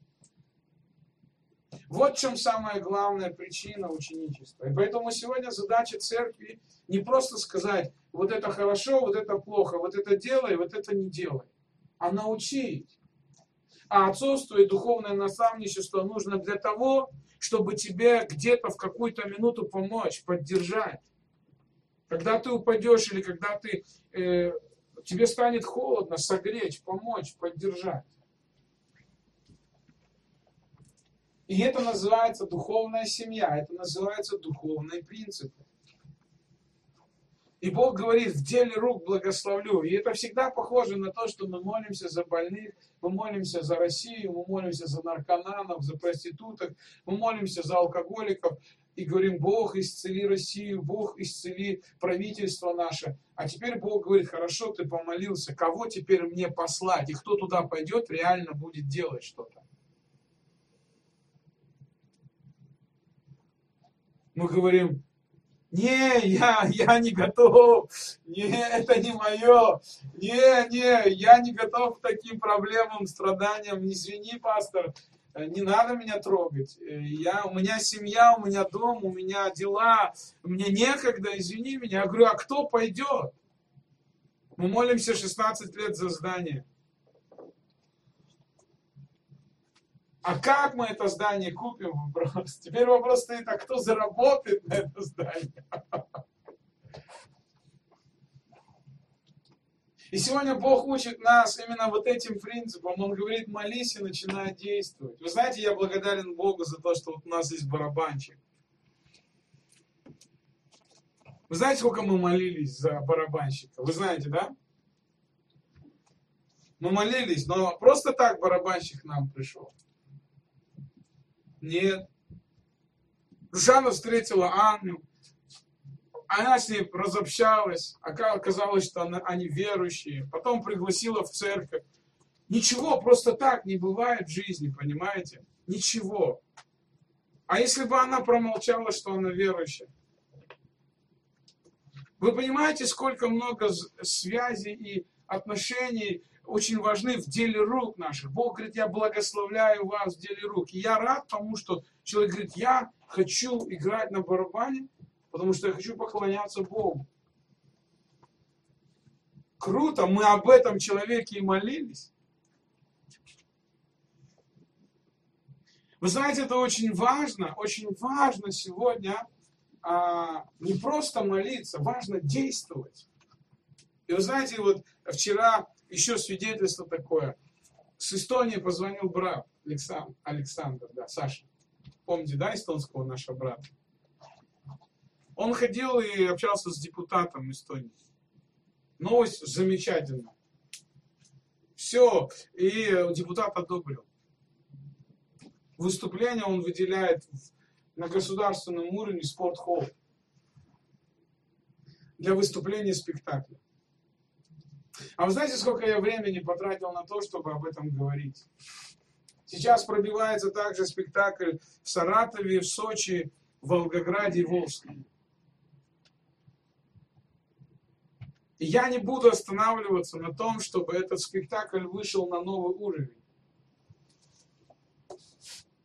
Speaker 2: Вот в чем самая главная причина ученичества. И поэтому сегодня задача церкви не просто сказать, вот это хорошо, вот это плохо, вот это делай, вот это не делай. А научить. А отцовство и духовное наставничество нужно для того, чтобы тебе где-то в какую-то минуту помочь, поддержать. Когда ты упадешь или когда тебе станет холодно, согреть, помочь, поддержать. И это называется духовная семья, это называется духовные принципы. И Бог говорит, в деле рук благословлю. И это всегда похоже на то, что мы молимся за больных, мы молимся за Россию, мы молимся за наркоманов, за проституток, мы молимся за алкоголиков. И говорим, Бог, исцели Россию, Бог, исцели правительство наше. А теперь Бог говорит, хорошо, ты помолился, кого теперь мне послать? И кто туда пойдет, реально будет делать что-то. Мы говорим, не, я не готов, не, это не мое, не, я не готов к таким проблемам, страданиям, извини, пастор, не надо меня трогать, у меня семья, у меня дом, у меня дела, мне некогда, извини меня. Я говорю, а кто пойдет? Мы молимся 16 лет за здание. А как мы это здание купим? Вопрос. Теперь вопрос стоит, а кто заработает на это здание? И сегодня Бог учит нас именно вот этим принципом. Он говорит, молись и начинай действовать. Вы знаете, я благодарен Богу за то, что вот у нас есть барабанщик. Вы знаете, сколько мы молились за барабанщика? Вы знаете, да? Мы молились, но просто так барабанщик к нам пришел. Нет. Рушана встретила Анну. Она с ней разобщалась. Оказалось, что они верующие. Потом пригласила в церковь. Ничего просто так не бывает в жизни, понимаете? Ничего. А если бы она промолчала, что она верующая? Вы понимаете, сколько много связей и отношений очень важны в деле рук наших. Бог говорит, я благословляю вас в деле рук. И я рад тому, что человек говорит, я хочу играть на барабане, потому что я хочу поклоняться Богу. Круто, мы об этом человеке и молились. Вы знаете, это очень важно сегодня не просто молиться, важно действовать. И вы знаете, вот вчера еще свидетельство такое. С Эстонии позвонил брат Александр, да, Саша. Помните, да, эстонского нашего брата? Он ходил и общался с депутатом Эстонии. Новость замечательная. Все, и депутат одобрил. Выступление он выделяет на государственном уровне спортхолл для выступления спектакля. А вы знаете, сколько я времени потратил на то, чтобы об этом говорить? Сейчас пробивается также спектакль в Саратове, в Сочи, в Волгограде и Волжском. И я не буду останавливаться на том, чтобы этот спектакль вышел на новый уровень.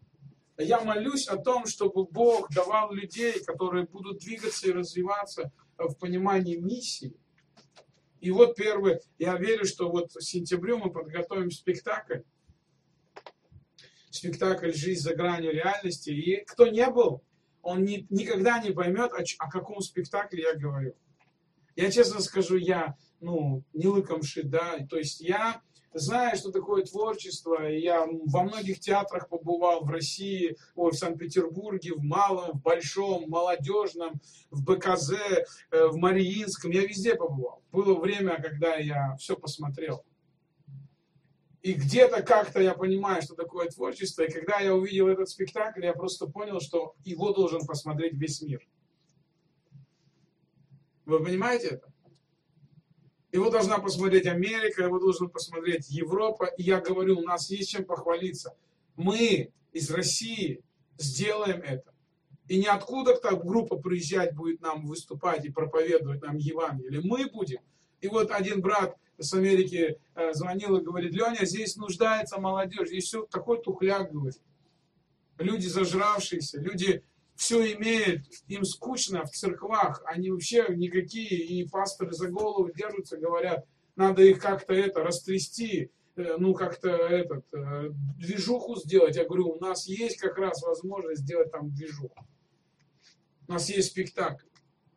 Speaker 2: Я молюсь о том, чтобы Бог давал людей, которые будут двигаться и развиваться в понимании миссии. И вот первый, я верю, что вот в сентябре мы подготовим спектакль «Жизнь за гранью реальности». И кто не был, он никогда не поймет, о каком спектакле я говорю. Я честно скажу, я, не лыком шит, да, то есть я знаю, что такое творчество, и я во многих театрах побывал в России, в Санкт-Петербурге, в Малом, в Большом, в Молодежном, в БКЗ, в Мариинском, я везде побывал. Было время, когда я все посмотрел. И где-то как-то я понимаю, что такое творчество, и когда я увидел этот спектакль, я просто понял, что его должен посмотреть весь мир. Вы понимаете это? Его должна посмотреть Америка, его должна посмотреть Европа. И я говорю, у нас есть чем похвалиться. Мы из России сделаем это. И не откуда-то группа приезжать будет нам выступать и проповедовать нам Евангелие. Мы будем. И вот один брат с Америки звонил и говорит: Леня, здесь нуждается молодежь. Здесь все такой тухляк, говорит. Люди зажравшиеся, люди все имеют, им скучно в церквах, они вообще никакие, и пасторы за голову держатся, говорят, надо их как-то растрясти, как-то движуху сделать. Я говорю, у нас есть как раз возможность сделать там движуху. У нас есть спектакль.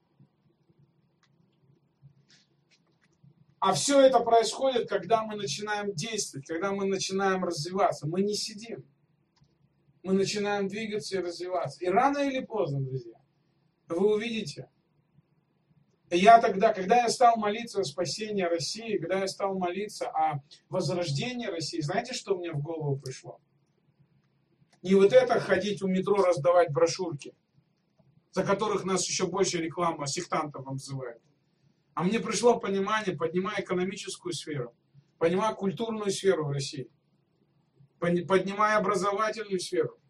Speaker 2: А все это происходит, когда мы начинаем действовать, когда мы начинаем развиваться. Мы не сидим. Мы начинаем двигаться и развиваться. И рано или поздно, друзья, вы увидите. Я тогда, когда я стал молиться о спасении России, когда я стал молиться о возрождении России, знаете, что мне в голову пришло? Не вот это ходить у метро раздавать брошюрки, за которых нас еще больше реклама сектантов обзывает. А мне пришло понимание, поднимая экономическую сферу, поднимая культурную сферу в России, поднимая образовательную сферу,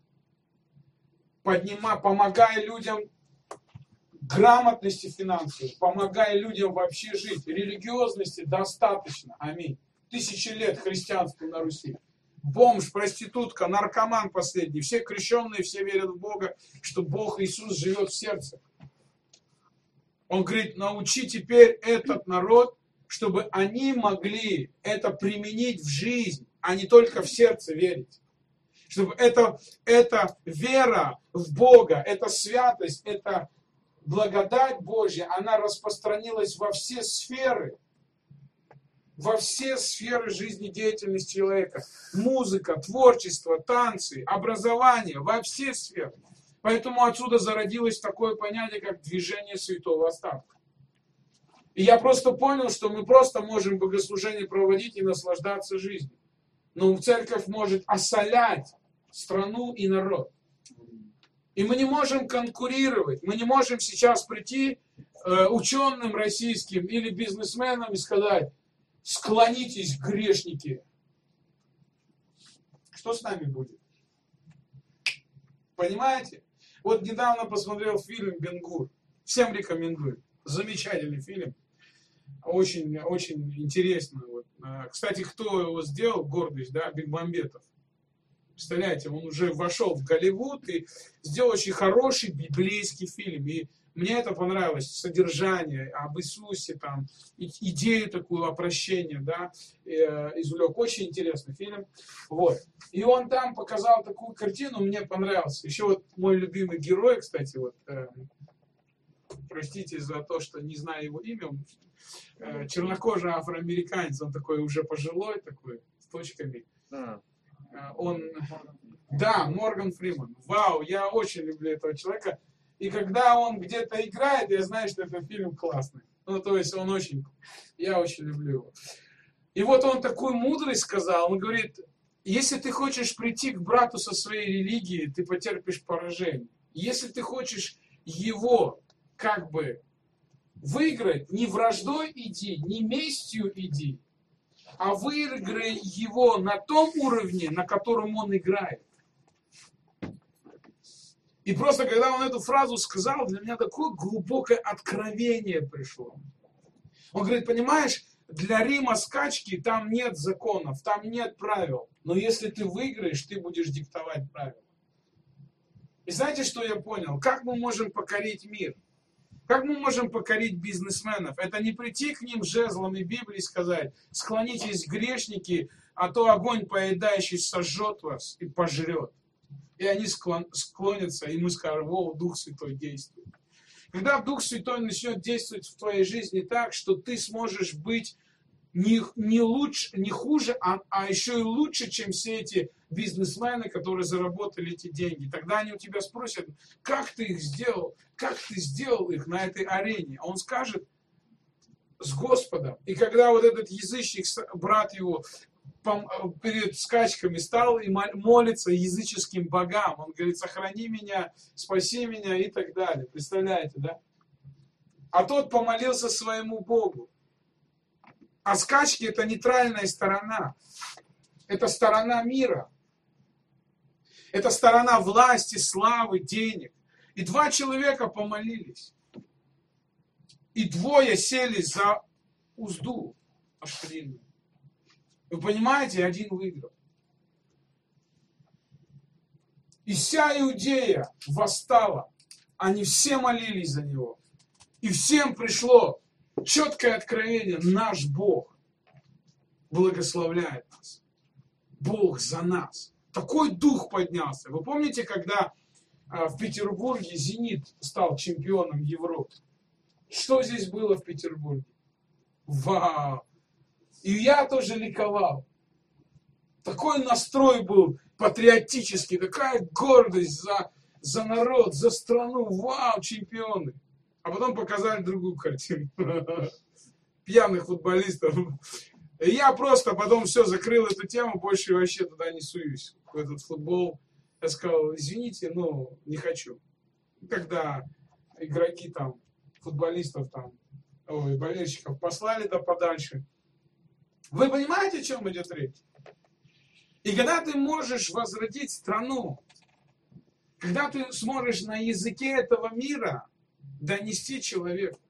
Speaker 2: помогая людям грамотности финансовой, помогая людям вообще жить. Религиозности достаточно. Аминь. 1000 лет христианству на Руси. Бомж, проститутка, наркоман последний. Все крещенные, все верят в Бога, что Бог Иисус живет в сердце. Он говорит, научи теперь этот народ, чтобы они могли это применить в жизнь, а не только в сердце верить. Чтобы эта вера в Бога, эта святость, эта благодать Божья, она распространилась во все сферы жизнедеятельности человека. Музыка, творчество, танцы, образование, во все сферы. Поэтому отсюда зародилось такое понятие, как движение святого остатка. И я просто понял, что мы просто можем богослужение проводить и наслаждаться жизнью. Но церковь может осолять страну и народ. И мы не можем конкурировать. Мы не можем сейчас прийти ученым российским или бизнесменам и сказать, склонитесь, грешники. Что с нами будет? Понимаете? Вот недавно посмотрел фильм «Бен-Гур». Всем рекомендую. Замечательный фильм. Очень, очень интересно. Вот. Кстати, кто его сделал, гордость, да, Бекмамбетов. Представляете, он уже вошел в Голливуд и сделал очень хороший библейский фильм. И мне это понравилось. Содержание об Иисусе, там, идею такую о прощении, да, извлек. Очень интересный фильм. Вот. И он там показал такую картину, мне понравился. Еще вот мой любимый герой, кстати, вот, простите за то, что не знаю его имя, чернокожий афроамериканец, он такой уже пожилой, такой, с точками. Он, да, Морган Фриман. Вау, я очень люблю этого человека. И когда он где-то играет, я знаю, что этот фильм классный. То есть он очень, я очень люблю его. И вот он такую мудрость сказал, он говорит, если ты хочешь прийти к брату со своей религией, ты потерпишь поражение. Если ты хочешь его как бы выиграть, не враждой иди, не местью иди, а выиграй его на том уровне, на котором он играет. И просто, когда он эту фразу сказал, для меня такое глубокое откровение пришло. Он говорит, понимаешь, для Рима скачки там нет законов, там нет правил. Но если ты выиграешь, ты будешь диктовать правила. И знаете, что я понял? Как мы можем покорить мир? Как мы можем покорить бизнесменов? Это не прийти к ним жезлом и Библией сказать: склонитесь, грешники, а то огонь поедающий сожжет вас и пожрет. И они склонятся, и мы скажем: о, Дух Святой действует. Когда Дух Святой начнет действовать в твоей жизни так, что ты сможешь быть не лучше, не хуже, а еще и лучше, чем все эти бизнесмены, которые заработали эти деньги. Тогда они у тебя спросят: как ты их сделал? Как ты сделал их на этой арене? А он скажет: с Господом. И когда вот этот язычник, брат его, перед скачками стал и молится языческим богам, он говорит: сохрани меня, спаси меня и так далее. Представляете, да? А тот помолился своему Богу. А скачки — это нейтральная сторона. Это сторона мира. Это сторона власти, славы, денег. И 2 человека помолились. И 2 сели за узду ошприльную. Вы понимаете, 1 выиграл. И вся Иудея восстала. Они все молились за него. И всем пришло четкое откровение: наш Бог благословляет нас. Бог за нас. Такой дух поднялся. Вы помните, когда в Петербурге «Зенит» стал чемпионом Европы? Что здесь было в Петербурге? Вау! И я тоже ликовал. Такой настрой был патриотический, такая гордость за народ, за страну. Вау, чемпионы! А потом показали другую картину. Пьяных футболистов. И я просто потом все закрыл эту тему, больше вообще туда не суюсь, в этот футбол. Я сказал: извините, но не хочу. Когда игроки там, футболистов там, болельщиков послали да подальше. Вы понимаете, о чем идет речь? И когда ты можешь возродить страну, когда ты сможешь на языке этого мира донести человеку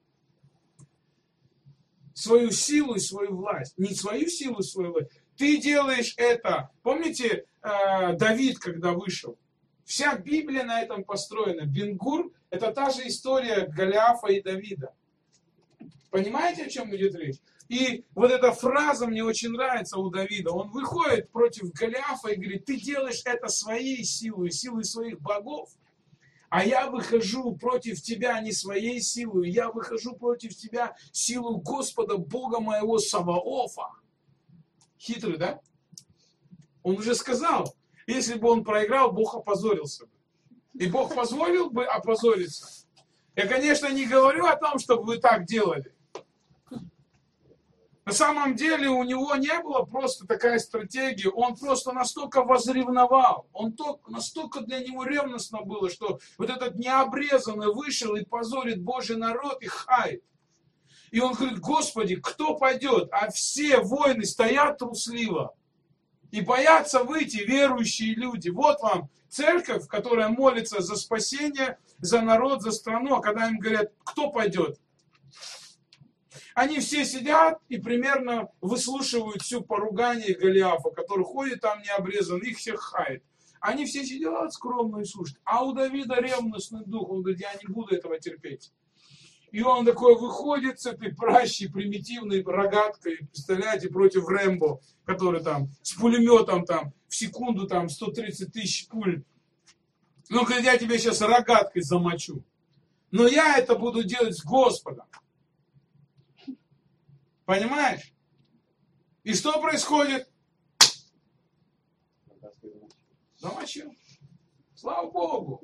Speaker 2: свою силу и свою власть. Не свою силу и свою власть. Ты делаешь это. Помните, Давид, когда вышел? Вся Библия на этом построена. Бен-Гур — это та же история Голиафа и Давида. Понимаете, о чем идет речь? И вот эта фраза мне очень нравится у Давида. Он выходит против Голиафа и говорит: ты делаешь это своей силой, силой своих богов. А я выхожу против тебя не своей силой, я выхожу против тебя силу Господа, Бога моего Саваофа. Хитрый, да? Он уже сказал: если бы он проиграл, Бог опозорился бы. И Бог позволил бы опозориться. Я, конечно, не говорю о том, чтобы вы так делали. На самом деле у него не было просто такая стратегия, он просто настолько возревновал, настолько для него ревностно было, что вот этот необрезанный вышел и позорит Божий народ и хает. И он говорит: Господи, кто пойдет? А все воины стоят трусливо и боятся выйти, верующие люди. Вот вам церковь, которая молится за спасение, за народ, за страну, а когда им говорят: кто пойдет? Они все сидят и примерно выслушивают всю поругание Голиафа, который ходит там необрезан, их всех хает. Они все сидят скромно и слушают. А у Давида ревностный дух, он говорит: я не буду этого терпеть. И он такой выходит с этой пращей, примитивной рогаткой, представляете, против Рэмбо, который там с пулеметом там в секунду там 130 тысяч пуль. Ну, говорит: я тебя сейчас рогаткой замочу. Но я это буду делать с Господом. Понимаешь? И что происходит? Замочил. Слава Богу.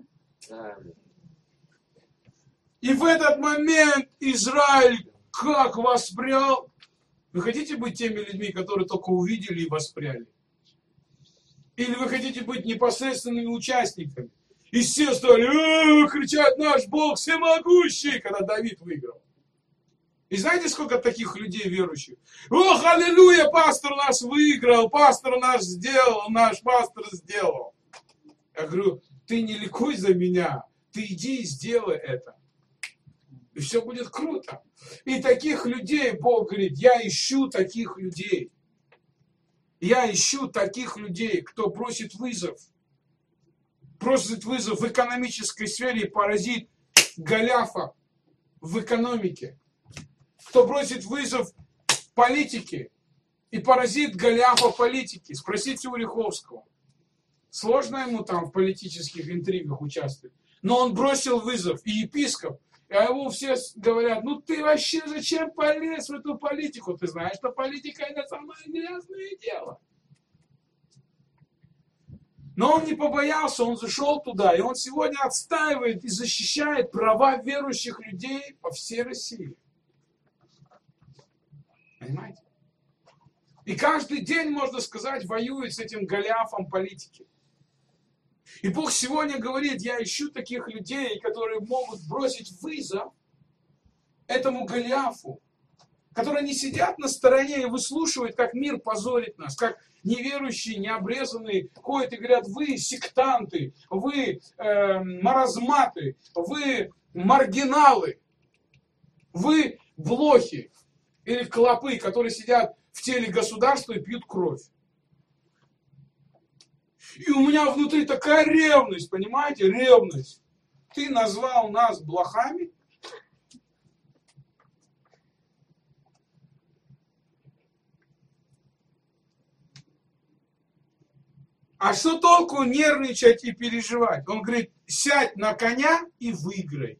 Speaker 2: И в этот момент Израиль как воспрял. Вы хотите быть теми людьми, которые только увидели и воспряли? Или вы хотите быть непосредственными участниками? И все стали кричать: наш Бог всемогущий, когда Давид выиграл. И знаете, сколько таких людей верующих? Ох, аллилуйя, пастор наш выиграл, пастор наш сделал, наш пастор сделал. Я говорю: ты не ликуй за меня, ты иди и сделай это. И все будет круто. И таких людей, Бог говорит: я ищу таких людей. Я ищу таких людей, кто бросит вызов. Бросит вызов в экономической сфере и поразит Голиафа в экономике, кто бросит вызов политике и поразит Голиафа политики. Спросите у Риховского. Сложно ему там в политических интригах участвовать. Но он бросил вызов, и епископ, а его все говорят, ну ты вообще зачем полез в эту политику? Ты знаешь, что политика это самое грязное дело. Но он не побоялся, он зашел туда, и он сегодня отстаивает и защищает права верующих людей по всей России. Понимаете? И каждый день, можно сказать, воюет с этим Голиафом политики. И Бог сегодня говорит, я ищу таких людей, которые могут бросить вызов этому Голиафу, которые не сидят на стороне и выслушивают, как мир позорит нас, как неверующие, необрезанные ходят и говорят, вы сектанты, вы маразматы, вы маргиналы, вы блохи или клопы, которые сидят в теле государства и пьют кровь. И у меня внутри такая ревность, понимаете, ревность. Ты назвал нас блохами? А что толку нервничать и переживать? Он говорит, сядь на коня и выиграй.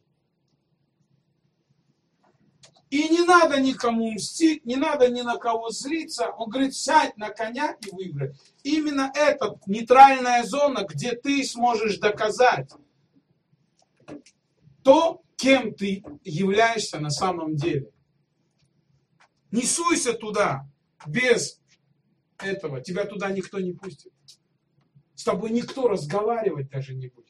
Speaker 2: И не надо никому мстить, не надо ни на кого злиться. Он говорит, сядь на коня и выиграй. Именно эта нейтральная зона, где ты сможешь доказать то, кем ты являешься на самом деле. Не суйся туда без этого. Тебя туда никто не пустит. С тобой никто разговаривать даже не будет.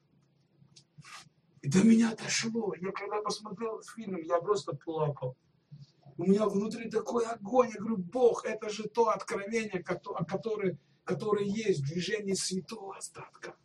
Speaker 2: И до меня дошло. Я когда посмотрел фильм, я просто плакал. У меня внутри такой огонь. Я говорю, Бог, это же то откровение, которое есть в движении святого остатка.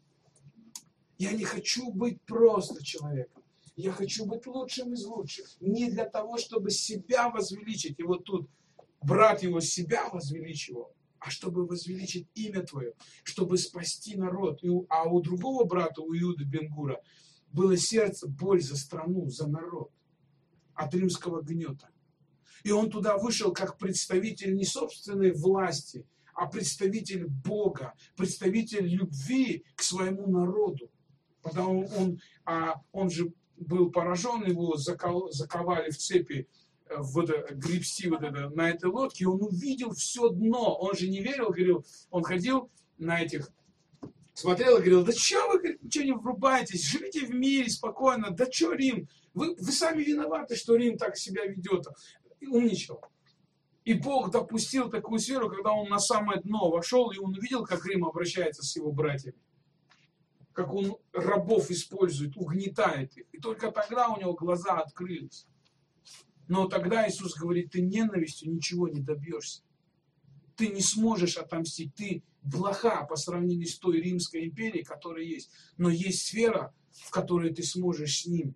Speaker 2: Я не хочу быть просто человеком. Я хочу быть лучшим из лучших. Не для того, чтобы себя возвеличить. И вот тут брат его себя возвеличивал, а чтобы возвеличить имя твое, чтобы спасти народ. А у другого брата, у Иуды Бен-Гура, было сердце, боль за страну, за народ от римского гнета. И он туда вышел как представитель не собственной власти, а представитель Бога, представитель любви к своему народу. Потому он же был поражен, его заковали в цепи, гребсти на этой лодке, и он увидел все дно. Он же не верил, говорил, он ходил на этих, смотрел и говорил, да что вы ничего не врубаетесь, живите в мире спокойно, да что Рим, вы сами виноваты, что Рим так себя ведет. И умничал. И Бог допустил такую сферу, когда он на самое дно вошел, и он увидел, как Рим обращается с его братьями. Как он рабов использует, угнетает их. И только тогда у него глаза открылись. Но тогда Иисус говорит, ты ненавистью ничего не добьешься. Ты не сможешь отомстить. Ты блоха по сравнению с той Римской империей, которая есть. Но есть сфера, в которой ты сможешь с ним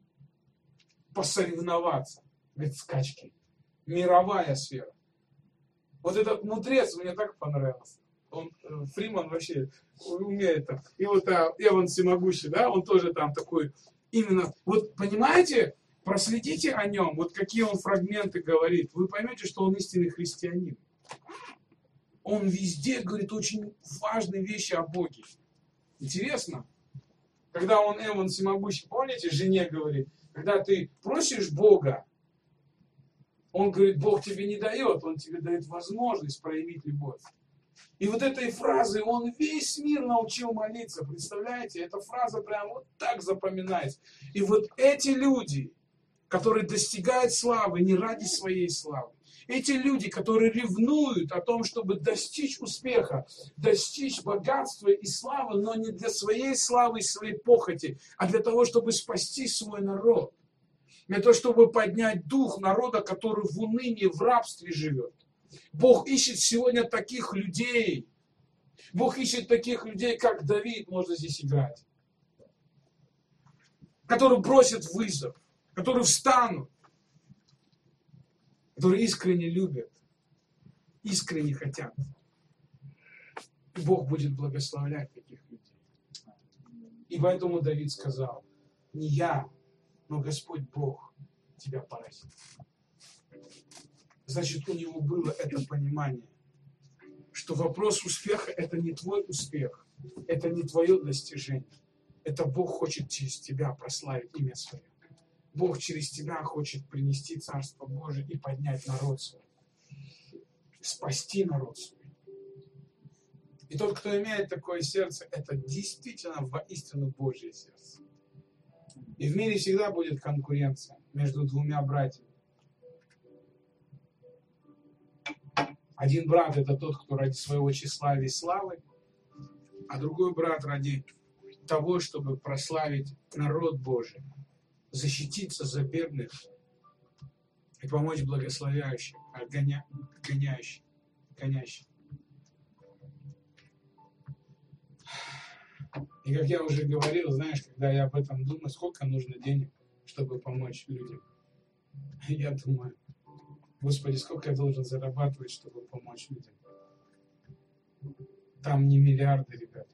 Speaker 2: посоревноваться. Говорит, скачки. Мировая сфера. Вот этот мудрец мне так понравился. Фриман вообще умеет там. И вот Эван Всемогущий, да, он тоже там такой, именно, вот понимаете, проследите о нем, вот какие он фрагменты говорит, вы поймете, что он истинный христианин. Он везде говорит очень важные вещи о Боге. Интересно, когда он Эван Всемогущий, помните, жене говорит, когда ты просишь Бога, он говорит, Бог тебе не дает, он тебе дает возможность проявить любовь. И вот этой фразой он весь мир научил молиться. Представляете? Эта фраза прям вот так запоминается. И вот эти люди, которые достигают славы не ради своей славы. Эти люди, которые ревнуют о том, чтобы достичь успеха, достичь богатства и славы, но не для своей славы и своей похоти, а для того, чтобы спасти свой народ. Для того, чтобы поднять дух народа, который в унынии, в рабстве живет. Бог ищет сегодня таких людей. Бог ищет таких людей, как Давид, можно здесь играть. Которые бросят вызов, которые встанут, которые искренне любят, искренне хотят. И Бог будет благословлять таких людей. И поэтому Давид сказал, не я, но Господь Бог тебя поразит. Значит, у него было это понимание, что вопрос успеха – это не твой успех, это не твое достижение. Это Бог хочет через тебя прославить имя свое. Бог через тебя хочет принести Царство Божие и поднять народ свой. Спасти народ свой. И тот, кто имеет такое сердце, это действительно воистину Божье сердце. И в мире всегда будет конкуренция между двумя братьями. Один брат – это тот, кто ради своего тщеславия и славы, а другой брат ради того, чтобы прославить народ Божий, защититься за бедных и помочь благословляющим, гонящим. И как я уже говорил, знаешь, когда я об этом думаю, сколько нужно денег, чтобы помочь людям. Я думаю, Господи, сколько я должен зарабатывать, чтобы помочь людям. Там не миллиарды, ребята.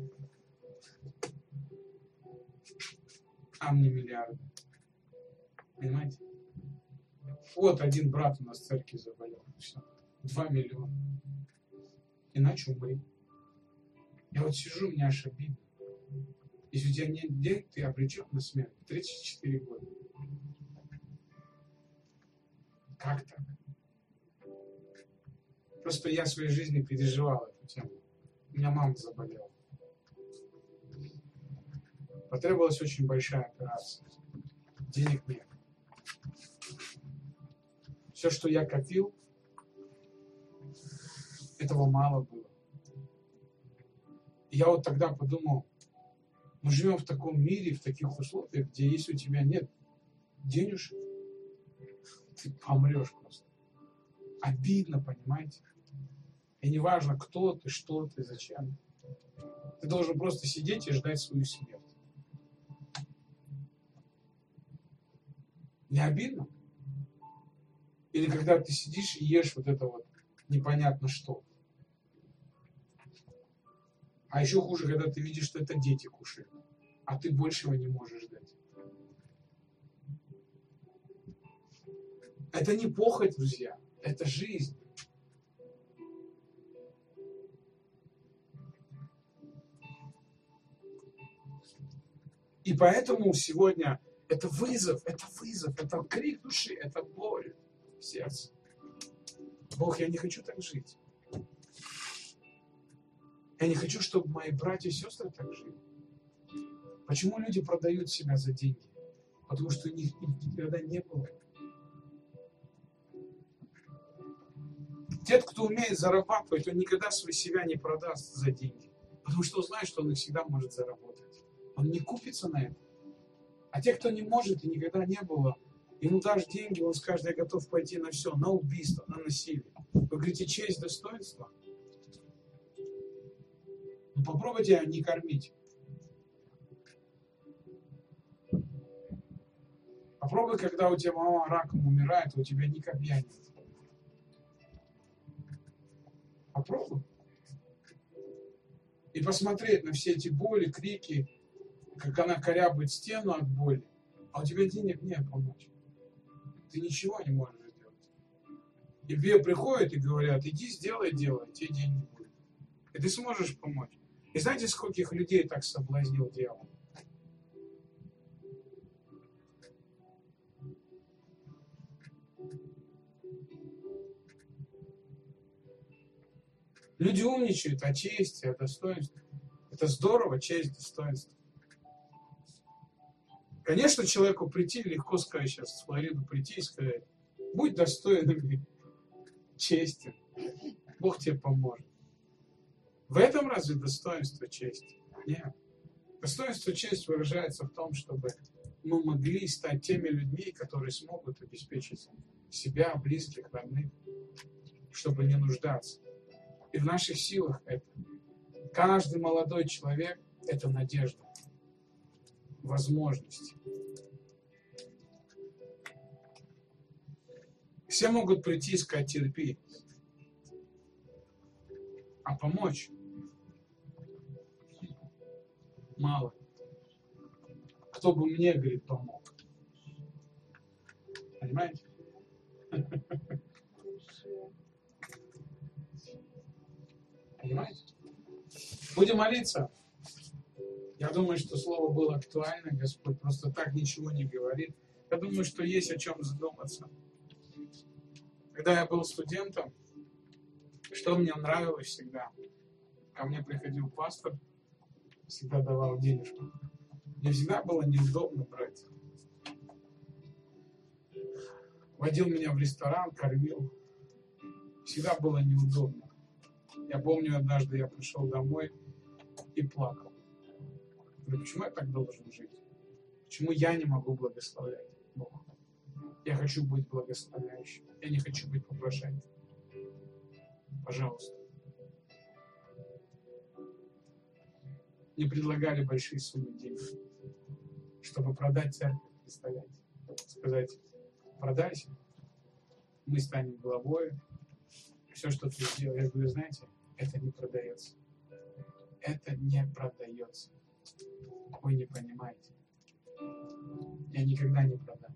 Speaker 2: Там не миллиарды. Понимаете? Вот один брат у нас в церкви заболел. Все. 2 миллиона. Иначе умри. Я вот сижу, мне аж обидно. Если у тебя нет денег, ты обречен на смерть. 34 года. Как так? Просто я в своей жизни переживал эту тему. У меня мама заболела. Потребовалась очень большая операция. Денег нет. Все, что я копил, этого мало было. И я вот тогда подумал, мы живем в таком мире, в таких условиях, где если у тебя нет денежек, ты помрешь просто. Обидно, понимаете? И не важно, кто ты, что ты, зачем. Ты должен просто сидеть и ждать свою смерть. Не обидно? Или когда ты сидишь и ешь вот это вот непонятно что. А еще хуже, когда ты видишь, что это дети кушают, а ты большего не можешь дать. Это не похоть, друзья, это жизнь. И поэтому сегодня это вызов, это крик души, это боль в сердце. Бог, я не хочу так жить. Я не хочу, чтобы мои братья и сестры так жили. Почему люди продают себя за деньги? Потому что у них никогда не было. Те, кто умеет зарабатывать, он никогда себя не продаст за деньги. Потому что он знает, что он их всегда может заработать. Он не купится на это. А те, кто не может и никогда не было, ему дашь деньги, он скажет, я готов пойти на все, на убийство, на насилие. Вы говорите, честь, достоинство? Ну попробуйте не кормить. Попробуй, когда у тебя мама раком умирает, у тебя ни копья нет. Попробуй. И посмотреть на все эти боли, крики, как она корябает стену от боли, а у тебя денег нет помочь. Ты ничего не можешь сделать. И тебе приходят и говорят, иди сделай дело, тебе деньги будут. И ты сможешь помочь. И знаете, скольких людей так соблазнил дьявол? Люди умничают о чести, о достоинстве. Это здорово, честь, достоинство. Конечно, человеку прийти, легко сказать сейчас, в Флориду прийти и сказать, будь достойным чести. Бог тебе поможет. В этом разве достоинство чести? Нет. Достоинство честь выражается в том, чтобы мы могли стать теми людьми, которые смогут обеспечить себя, близких, родных, чтобы не нуждаться. И в наших силах это. Каждый молодой человек – это надежда, возможность. Все могут прийти и сказать, терпи. А помочь мало. Кто бы мне, говорит, помог? Понимаете? Понимаете? Будем молиться. Я думаю, что слово было актуально. Господь просто так ничего не говорит. Я думаю, что есть о чем задуматься. Когда я был студентом, что мне нравилось всегда? Ко мне приходил пастор, всегда давал денежку. Мне всегда было неудобно брать. Водил меня в ресторан, кормил. Всегда было неудобно. Я помню, однажды я пришел домой и плакал. Говорю, почему я так должен жить? Почему я не могу благословлять Бога? Я хочу быть благословляющим. Я не хочу быть попрошайкой. Пожалуйста. Мне предлагали большие суммы денег, чтобы продать церковь, представляете? Сказать, продайся, мы станем главой. Все, что ты сделал, я говорю, знаете, это не продается. Это не продается. Вы не понимаете. Я никогда не продам.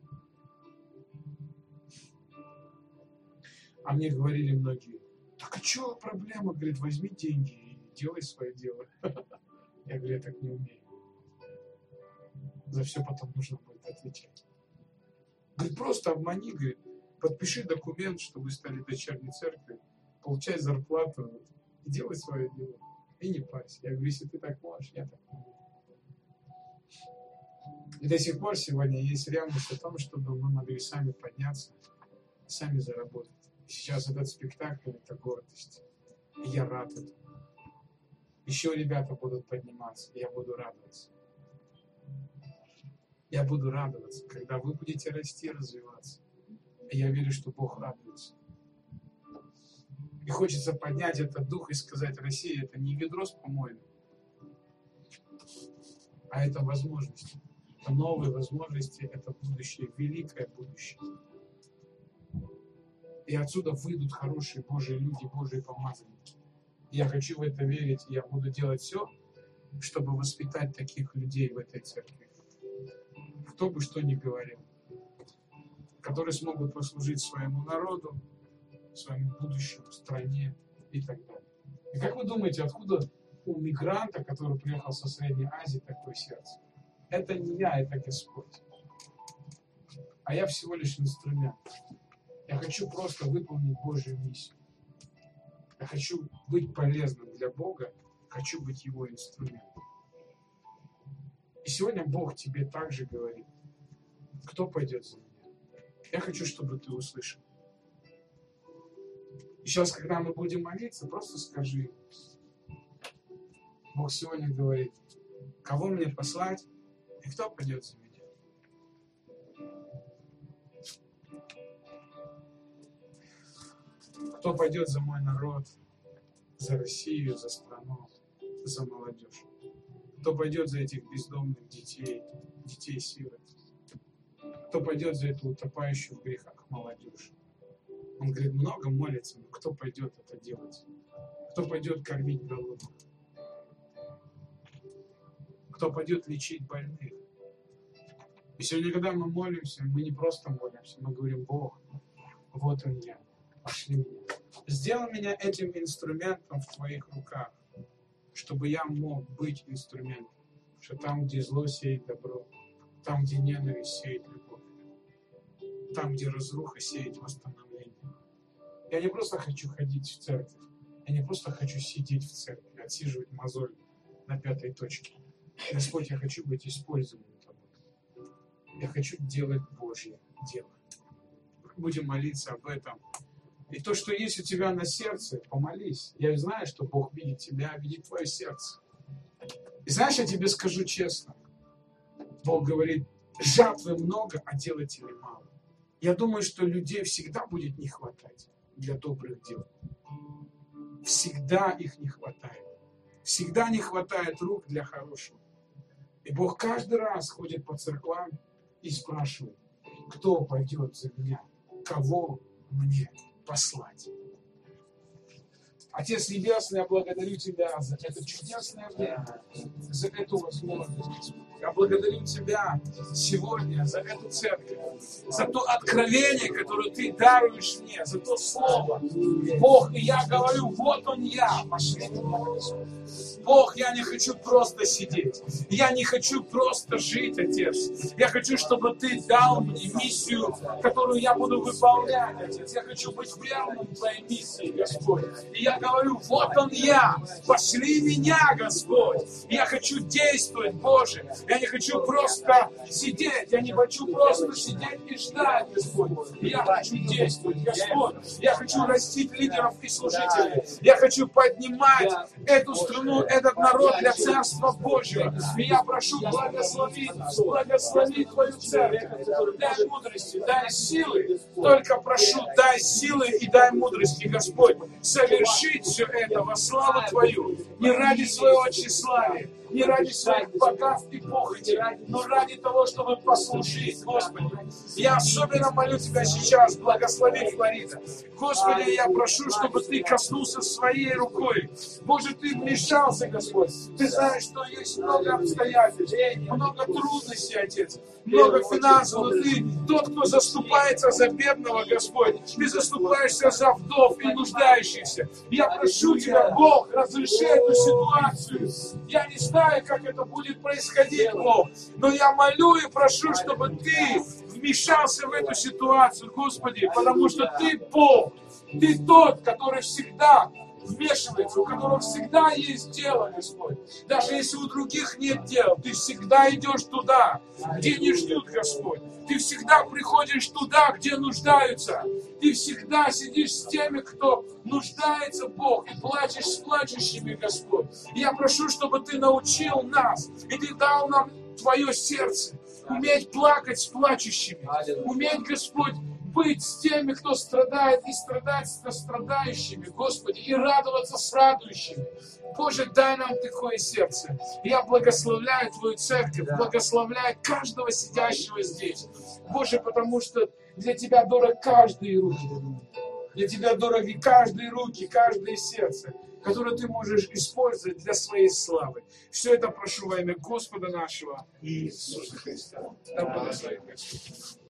Speaker 2: А мне говорили многие, так а что проблема? Говорит, возьми деньги и делай свое дело. Я говорю, я так не умею. За все потом нужно будет отвечать. Говорит, просто обмани, говорит, подпиши документ, что вы стали дочерней церкви, получай зарплату и делай свое дело. И не парься. Я говорю, если ты так можешь, я так не могу. И до сих пор сегодня есть ревность о том, чтобы мы могли сами подняться, сами заработать. И сейчас этот спектакль — это гордость. И я рад этому. Еще ребята будут подниматься, и я буду радоваться. Я буду радоваться, когда вы будете расти, развиваться. И я верю, что Бог радуется. И хочется поднять этот дух и сказать, Россия — это не ведро с помоями, а это возможности. Это новые возможности, это будущее, великое будущее. И отсюда выйдут хорошие Божьи люди, Божьи помазанники. И я хочу в это верить, и я буду делать все, чтобы воспитать таких людей в этой церкви. Кто бы что ни говорил. Которые смогут послужить своему народу, своему будущему, стране и так далее. И как вы думаете, откуда у мигранта, который приехал со Средней Азии, такое сердце? Это не я, это Господь. А я всего лишь инструмент. Я хочу просто выполнить Божью миссию. Я хочу быть полезным для Бога, хочу быть Его инструментом. И сегодня Бог тебе также говорит, кто пойдет за меня? Я хочу, чтобы ты услышал. И сейчас, когда мы будем молиться, просто скажи. Бог сегодня говорит, кого мне послать и кто пойдет за меня? Кто пойдет за мой народ, за Россию, за страну, за молодежь? Кто пойдет за этих бездомных детей, детей-сирот? Кто пойдет за эту утопающую в грехах молодежь? Он говорит, много молится, но кто пойдет это делать? Кто пойдет кормить голодных? Кто пойдет лечить больных? И сегодня, когда мы молимся, мы не просто молимся, мы говорим, Бог, вот он я, пошли меня. Сделай меня этим инструментом в твоих руках, чтобы я мог быть инструментом. Что там, где зло, сеет добро, там, где ненависть, сеет любовь, там, где разруха, сеет восстановление. Я не просто хочу ходить в церковь, я не просто хочу сидеть в церкви, отсиживать мозоль на 5-й точке. Господь, я хочу быть использованным тобой. Я хочу делать Божье дело. Будем молиться об этом. И то, что есть у тебя на сердце, помолись. Я знаю, что Бог видит тебя, видит твое сердце. И знаешь, я тебе скажу честно. Бог говорит, жатвы много, а делателей мало. Я думаю, что людей всегда будет не хватать для добрых дел. Всегда их не хватает. Всегда не хватает рук для хорошего. И Бог каждый раз ходит по церквам и спрашивает, кто пойдет за меня, кого мне послать. Отец Небесный, я благодарю Тебя за это чудесное время, за эту возможность. Я благодарю Тебя сегодня за эту церковь, за то откровение, которое Ты даруешь мне, за то слово. Бог, и я говорю, вот он я, пошли меня, Господь. Бог, я не хочу просто сидеть. Я не хочу просто жить, Отец. Я хочу, чтобы Ты дал мне миссию, которую я буду выполнять, Отец. Я хочу быть верным Твоей миссии, Господь. И я говорю, вот он я. Пошли меня, Господь. Я хочу действовать, Боже. Я не хочу просто сидеть. Я не хочу просто сидеть и ждать, Господь. Я хочу действовать, Господь. Я хочу растить лидеров и служителей. Я хочу поднимать эту страну, этот народ для Царства Божьего. И я прошу благослови Твою церковь. Дай мудрости, дай силы. Только прошу, дай силы и дай мудрости, Господь, совершить все это во славу Твою. Не ради своего тщеславия, не ради своих богатств и похоти, но ради того, чтобы послужить, Господи. Я особенно молю Тебя сейчас, благослови Флорида. Господи, я прошу, чтобы Ты коснулся своей рукой. Боже, Ты вмешался, Господь. Ты знаешь, что есть много обстоятельств, много трудностей, Отец, много финансов, но Ты тот, кто заступается за бедного, Господь. Ты заступаешься за вдов и нуждающихся. Я прошу Тебя, Бог, разреши эту ситуацию. Я не знаю, как это будет происходить, Бог, но я молю и прошу, чтобы Ты вмешался в эту ситуацию, Господи, потому что Ты Бог, Ты тот, который всегда вмешивается, у которого всегда есть дело, Господь. Даже если у других нет дел, Ты всегда идешь туда, где не ждут, Господь. Ты всегда приходишь туда, где нуждаются. Ты всегда сидишь с теми, кто нуждается, Бог, и плачешь с плачущими, Господь. И я прошу, чтобы Ты научил нас, и Ты дал нам Твое сердце, уметь плакать с плачущими, уметь, Господь, быть с теми, кто страдает, и страдать со страдающими, Господи, и радоваться с радующими. Боже, дай нам такое сердце. Я благословляю Твою церковь, благословляю каждого сидящего здесь. Боже, потому что для Тебя дорог каждые руки. Для Тебя дороги каждые руки, каждое сердце, которое Ты можешь использовать для Своей славы. Все это прошу во имя Господа нашего Иисуса Христа. Да благословит Господь.